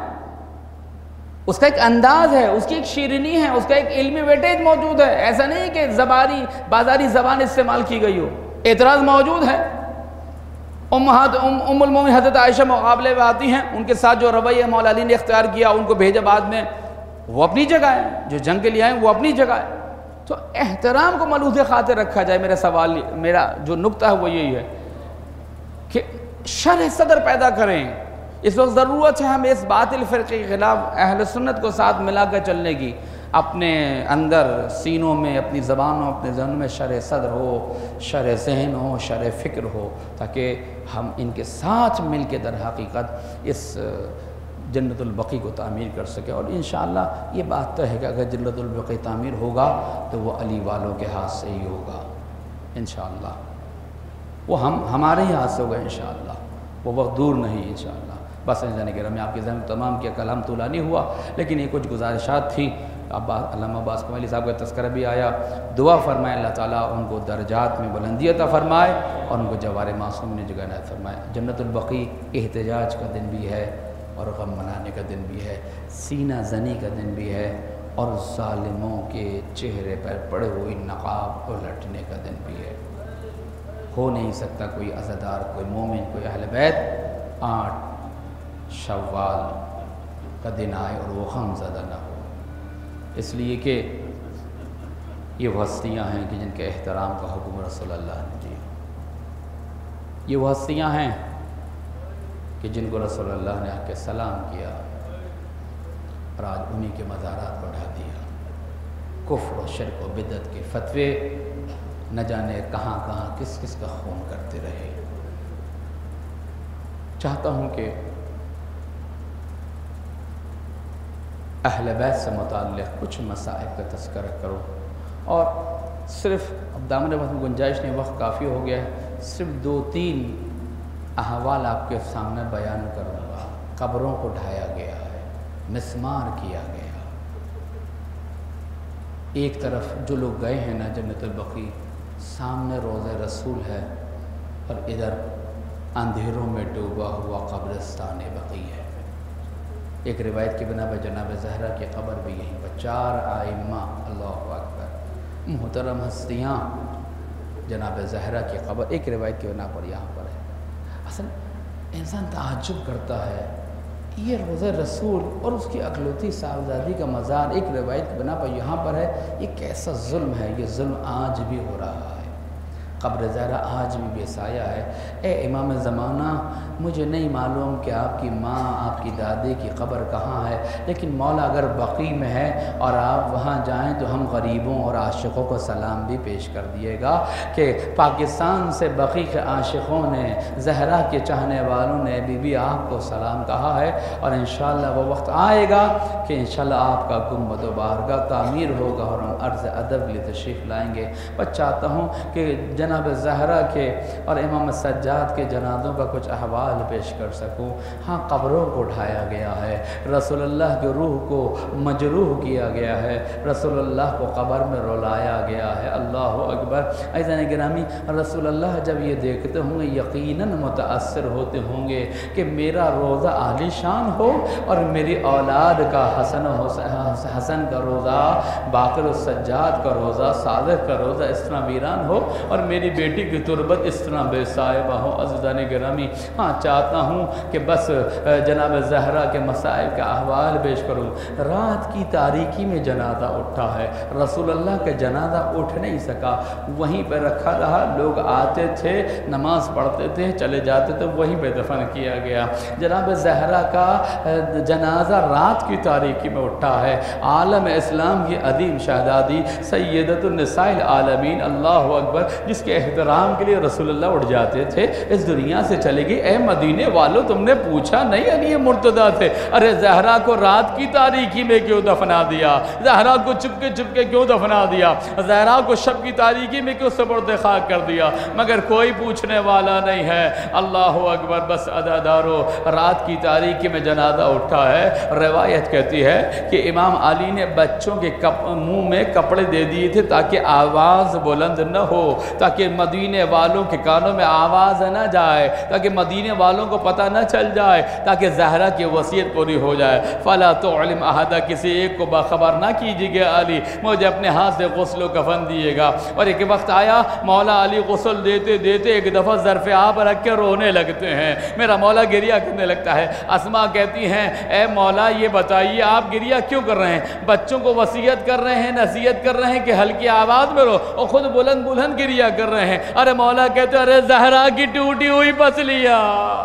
اس کا ایک انداز ہے، اس کی ایک شیرینی ہے، اس کا ایک علمی ویٹیج موجود ہے۔ ایسا نہیں کہ زبانی بازاری زبان استعمال کی گئی ہو، اعتراض موجود ہے۔ امہات ام ام المومنین حضرت عائشہ مقابلے میں آتی ہیں، ان کے ساتھ جو رویہ مولا علی نے اختیار کیا، ان کو بھیجا بعد میں، وہ اپنی جگہ ہے، جو جنگ کے لیے آئے وہ اپنی جگہ ہے۔ تو احترام کو ملحوظ خاطر رکھا جائے۔ میرا سوال میرا جو نکتہ ہے وہ یہی ہے کہ شرح صدر پیدا کریں۔ اس وقت ضرورت ہے ہمیں اس باطل فرقے کے خلاف اہل سنت کو ساتھ ملا کر چلنے کی، اپنے اندر سینوں میں اپنی زبانوں اپنے ذہنوں میں شرح صدر ہو، شرح ذہن ہو، شرح فکر ہو، تاکہ ہم ان کے ساتھ مل کے در حقیقت اس جنت البقیع کو تعمیر کر سکے۔ اور انشاءاللہ یہ بات تو ہے کہ اگر جنت البقیع تعمیر ہوگا تو وہ علی والوں کے ہاتھ سے ہی ہوگا انشاءاللہ، وہ ہم ہمارے ہی ہاتھ سے ہوگا انشاءاللہ، وہ وقت دور نہیں انشاءاللہ۔ بس جانے کہ میں آپ کے ذہن میں تمام کیا، کلام طولہ نہیں ہوا، لیکن یہ کچھ گزارشات تھیں۔ علامہ عباس کملی صاحب کا تذکرہ بھی آیا، دعا فرمائے اللہ تعالیٰ ان کو درجات میں بلندی عطا فرمائے اور ان کو جوار معصوم نے جگہ عنایت فرمائے۔ جنت البقیع احتجاج کا دن بھی ہے اور غم منانے کا دن بھی ہے، سینہ زنی کا دن بھی ہے، اور ظالموں کے چہرے پر پڑے ہوئی نقاب الٹنے کا دن بھی ہے۔ ہو نہیں سکتا کوئی عزادار، کوئی مومن، کوئی اہل بیت آٹھ شوال کا دن آئے اور وہ غم زدہ نہ ہو، اس لیے کہ یہ وہ ہستیاں ہیں کہ جن کے احترام کا حکم رسول اللہ نے دیا، یہ وہ ہستیاں ہیں کہ جن کو رسول اللہ نے آ کے سلام کیا اور آج انہی کے مزارات کو ڈھا دیا۔ کفر و شرک و بدعت کے فتوے نہ جانے کہاں کہاں کس کس کا خون کرتے رہے۔ چاہتا ہوں کہ اہل بیت سے متعلق کچھ مسائل کا تذکرہ کرو، اور صرف اب دامن وقت میں گنجائش نہیں، وقت کافی ہو گیا ہے، صرف دو تین احوال آپ کے سامنے بیان کروں گا۔ قبروں کو ڈھایا گیا ہے، مسمار کیا گیا، ایک طرف جو لوگ گئے ہیں نا جنت البقیع، سامنے روضہ رسول ہے اور ادھر اندھیروں میں ڈوبا ہوا قبرستان بقیع ہے۔ ایک روایت کی بنا پر جناب زہرا کی قبر بھی یہیں پر، چار آئمہ، اللہ اکبر، محترم ہستیاں، جناب زہرا کی قبر ایک روایت کی بنا پر یہاں پر ہے۔ اصل انسان تعجب کرتا ہے، یہ روضہ رسول اور اس کی اکلوتی صاحبزادی کا مزار ایک روایت کی بنا پر یہاں پر ہے، یہ کیسا ظلم ہے۔ یہ ظلم آج بھی ہو رہا ہے، قبر زہرا آج بھی بے سایہ ہے۔ اے امام زمانہ، مجھے نہیں معلوم کہ آپ کی ماں، آپ کی دادی کی قبر کہاں ہے، لیکن مولا اگر بقیع میں ہے اور آپ وہاں جائیں تو ہم غریبوں اور عاشقوں کو سلام بھی پیش کر دیے گا کہ پاکستان سے بقیع کے عاشقوں نے، زہرا کے چاہنے والوں نے بی بی آپ کو سلام کہا ہے، اور انشاءاللہ وہ وقت آئے گا کہ انشاءاللہ آپ کا گنبد و بارگاہ تعمیر ہوگا اور ہم عرض ادب لیے تشریف لائیں گے۔ بس چاہتا ہوں کہ جناب جناب زہرا کے اور امام سجاد کے جنازوں کا کچھ احوال پیش کر سکوں۔ ہاں قبروں کو اٹھایا گیا ہے، رسول اللہ کے روح کو مجروح کیا گیا ہے، رسول اللہ کو قبر میں رلایا گیا ہے۔ اللہ اکبر۔ عزیزان گرامی، رسول اللہ جب یہ دیکھتے ہوں گے یقیناً متاثر ہوتے ہوں گے کہ میرا روزہ عالی شان ہو اور میری اولاد کا حسن و حسن کا روزہ، باقر السجاد کا روزہ، صادق کا روزہ اس طرح ویران ہو اور میری بیٹی کی تربت اس طرح بے صاحبہ ہو۔ عزیزان گرامی، ہاں چاہتا ہوں کہ بس جناب زہرا کے مصائب کا احوال پیش کروں۔ رات کی تاریکی میں جنازہ اٹھا ہے، رسول اللہ کا جنازہ اٹھ نہیں سکا، وہیں پہ رکھا رہا، لوگ آتے تھے نماز پڑھتے تھے چلے جاتے تھے، وہیں پہ دفن کیا گیا۔ جناب زہرا کا جنازہ رات کی تاریکی میں اٹھا ہے۔ عالم اسلام کی عظیم شہزادی سیدۃ النساء العالمین، اللہ اکبر، جس کے احترام کے لیے رسول اللہ اٹھ جاتے تھے، اس دنیا سے چلے گئی۔ اے مدینے والوں، تم نے پوچھا نہیں علی مرتضیٰ تھے، ارے زہرا کو رات کی تاریکی میں کیوں دفنا دیا؟ زہرا کو چپکے چپکے کیوں دفنا دیا؟ زہرا کو شب کی تاریکی میں کیوں سپرد خاک کر دیا؟ مگر کوئی پوچھنے والا نہیں ہے۔ اللہ اکبر۔ بس عزادارو، رات کی تاریکی میں جنازہ اٹھا ہے۔ روایت کہتی ہے کہ امام علی نے بچوں کے منہ میں کپڑے دے دیے تھے تاکہ آواز بلند نہ ہو، تاکہ مدینے والوں کے کانوں میں آواز نہ جائے، تاکہ مدینے والوں کو پتہ نہ چل جائے، تاکہ زہرا کی وصیت پوری ہو جائے۔ فلا تعلم احد، کسی ایک کو باخبر نہ کیجیے گا علی، مجھے اپنے ہاتھ سے غسل و کفن دیے گا۔ اور ایک وقت آیا مولا علی غسل دیتے دیتے ایک دفعہ ظرف آب رکھ کے رونے لگتے ہیں، میرا مولا گریہ کرنے لگتا ہے۔ اسماء کہتی ہیں اے مولا یہ بتائیے آپ گریہ کیوں کر رہے ہیں؟ بچوں کو وصیت کر رہے ہیں، نصیحت کر رہے ہیں کہ ہلکی آواز میں رو، اور خود بلند بلند گریہ کر رہے ہیں۔ ارے مولا کہتے ہیں ارے زہرا کی ٹوٹی ہوئی پسلیاں،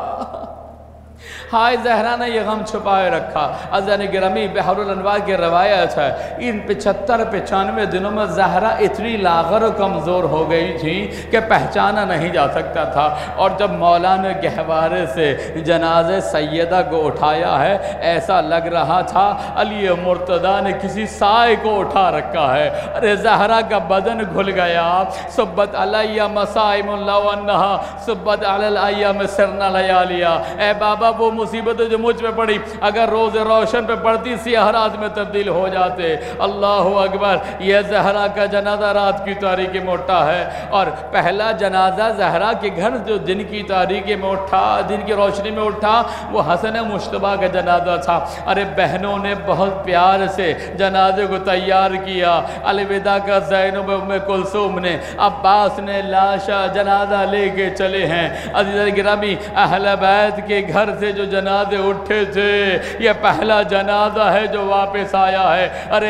ہائے زہرا نے یہ غم چھپائے رکھا۔ عزیزان گرامی، بحر الانوار کی روایت ہے ان پچھتر پچانوے دنوں میں زہرا اتنی لاغر و کمزور ہو گئی تھی کہ پہچانا نہیں جا سکتا تھا۔ اور جب مولا نے گہوارے سے جنازے سیدہ کو اٹھایا ہے، ایسا لگ رہا تھا علی مرتضیٰ نے کسی سائے کو اٹھا رکھا ہے۔ ارے زہرا کا بدن گھل گیا۔ صبت علیہ مسائم اللہ ونہا صبت علی الایام سرنا لیالیا۔ اے بابا وہ مصیبت جو مجھ پہ پڑی اگر روز روشن پہ پڑتی سیاہ رات میں تبدیل ہو جاتے۔ اللہ اکبر۔ یہ زہرا کا جنازہ رات کی تاریکی میں اٹھا ہے، اور پہلا جنازہ زہرا کے گھر جو دن کی تاریکی میں اٹھا، دن کی روشنی میں اٹھا، وہ حسن مشتبہ کا جنازہ تھا۔ ارے بہنوں نے بہت پیار سے جنازے کو تیار کیا۔ الوداع کا زینب ام کلثوم نے، عباس نے لاشا جنازہ لے کے چلے ہیں۔ عزیزان گرامی، اہل بیت کے گھر سے جو جنازے اٹھے تھے، یہ پہلا جنازہ ہے جو واپس آیا ہے۔ ارے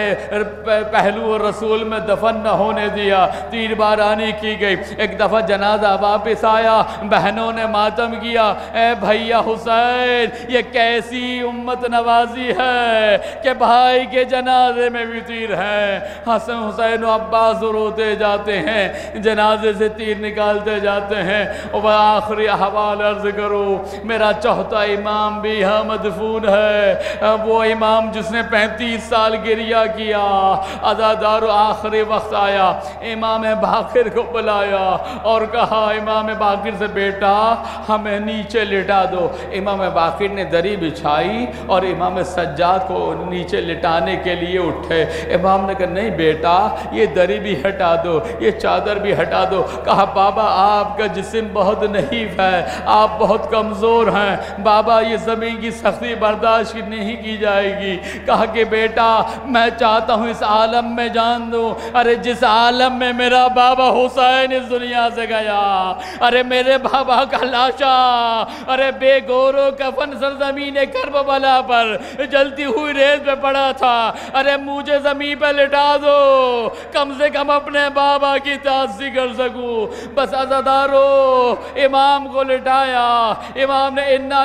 پہلو رسول میں دفن نہ ہونے دیا، تیر بارانی کی گئی، ایک دفعہ جنازہ واپس آیا، بہنوں نے ماتم کیا۔ اے بھیا حسین، یہ کیسی امت نوازی ہے کہ بھائی کے جنازے میں بھی تیر ہیں۔ حسن حسین و عباس روتے جاتے ہیں، جنازے سے تیر نکالتے جاتے ہیں۔ اور آخری احوال عرض کرو، میرا چوتھا امام بھی یہاں مدفون ہے، وہ امام جس نے پینتیس سال گریہ کیا۔ عزادار آخری وقت آیا، امام باقر کو بلایا اور کہا امام باقر سے بیٹا ہمیں نیچے لٹا دو۔ امام باقر نے دری بچھائی اور امام سجاد کو نیچے لٹانے کے لیے اٹھے۔ امام نے کہا نہیں بیٹا، یہ دری بھی ہٹا دو، یہ چادر بھی ہٹا دو۔ کہا بابا آپ کا جسم بہت نحیف ہے، آپ بہت کمزور ہیں، بابا یہ زمین کی سختی برداشت نہیں کی جائے گی۔ کہا کہ بیٹا میں چاہتا ہوں اس عالم میں جان دوں، ارے جس عالم میں میرا بابا حسین اس دنیا سے گیا، ارے میرے بابا کا لاشا ارے بے گورو کفن سرزمین کربلا پر جلتی ہوئی ریت پہ پڑا تھا، ارے مجھے زمین پہ لٹا دو، کم سے کم اپنے بابا کی تعزیت کر سکوں۔ بس عزادارو امام کو لٹایا، امام نے انا للہ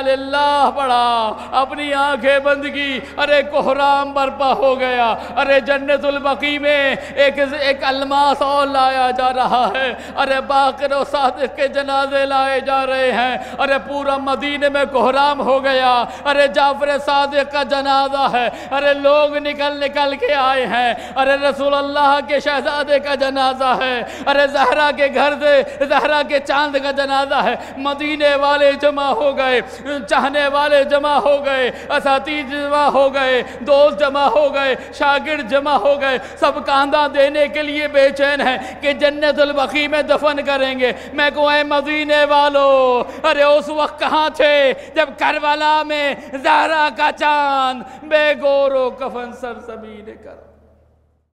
اللہ پڑھا، اپنی آنکھیں بند کی، ارے کوہرام برپا ہو گیا، ارے جنت البقیع میں ایک ایک الماس اور لایا جا رہا ہے، ارے باقر و صادق کے جنازے لائے جا رہے ہیں، ارے پورا مدینے میں کوہرام ہو گیا، ارے جعفر صادق کا جنازہ ہے، ارے لوگ نکل نکل کے آئے ہیں، ارے رسول اللہ کے شہزادے کا جنازہ ہے، ارے زہرا کے گھر سے زہرا کے چاند کا جنازہ ہے، مدینے والے جمع ہو گئے، چاہنے والے جمع ہو گئے، اساتذہ جمع ہو گئے، دوست جمع ہو گئے، شاگرد جمع ہو گئے، سب کاندھا دینے کے لیے بے چین ہیں کہ جنت البقیع میں دفن کریں گے۔ میں کہوں اے مدینے والو، ارے اس وقت کہاں تھے جب کربلا میں زہرا کا چاند بے گور و کفن سر زمین کر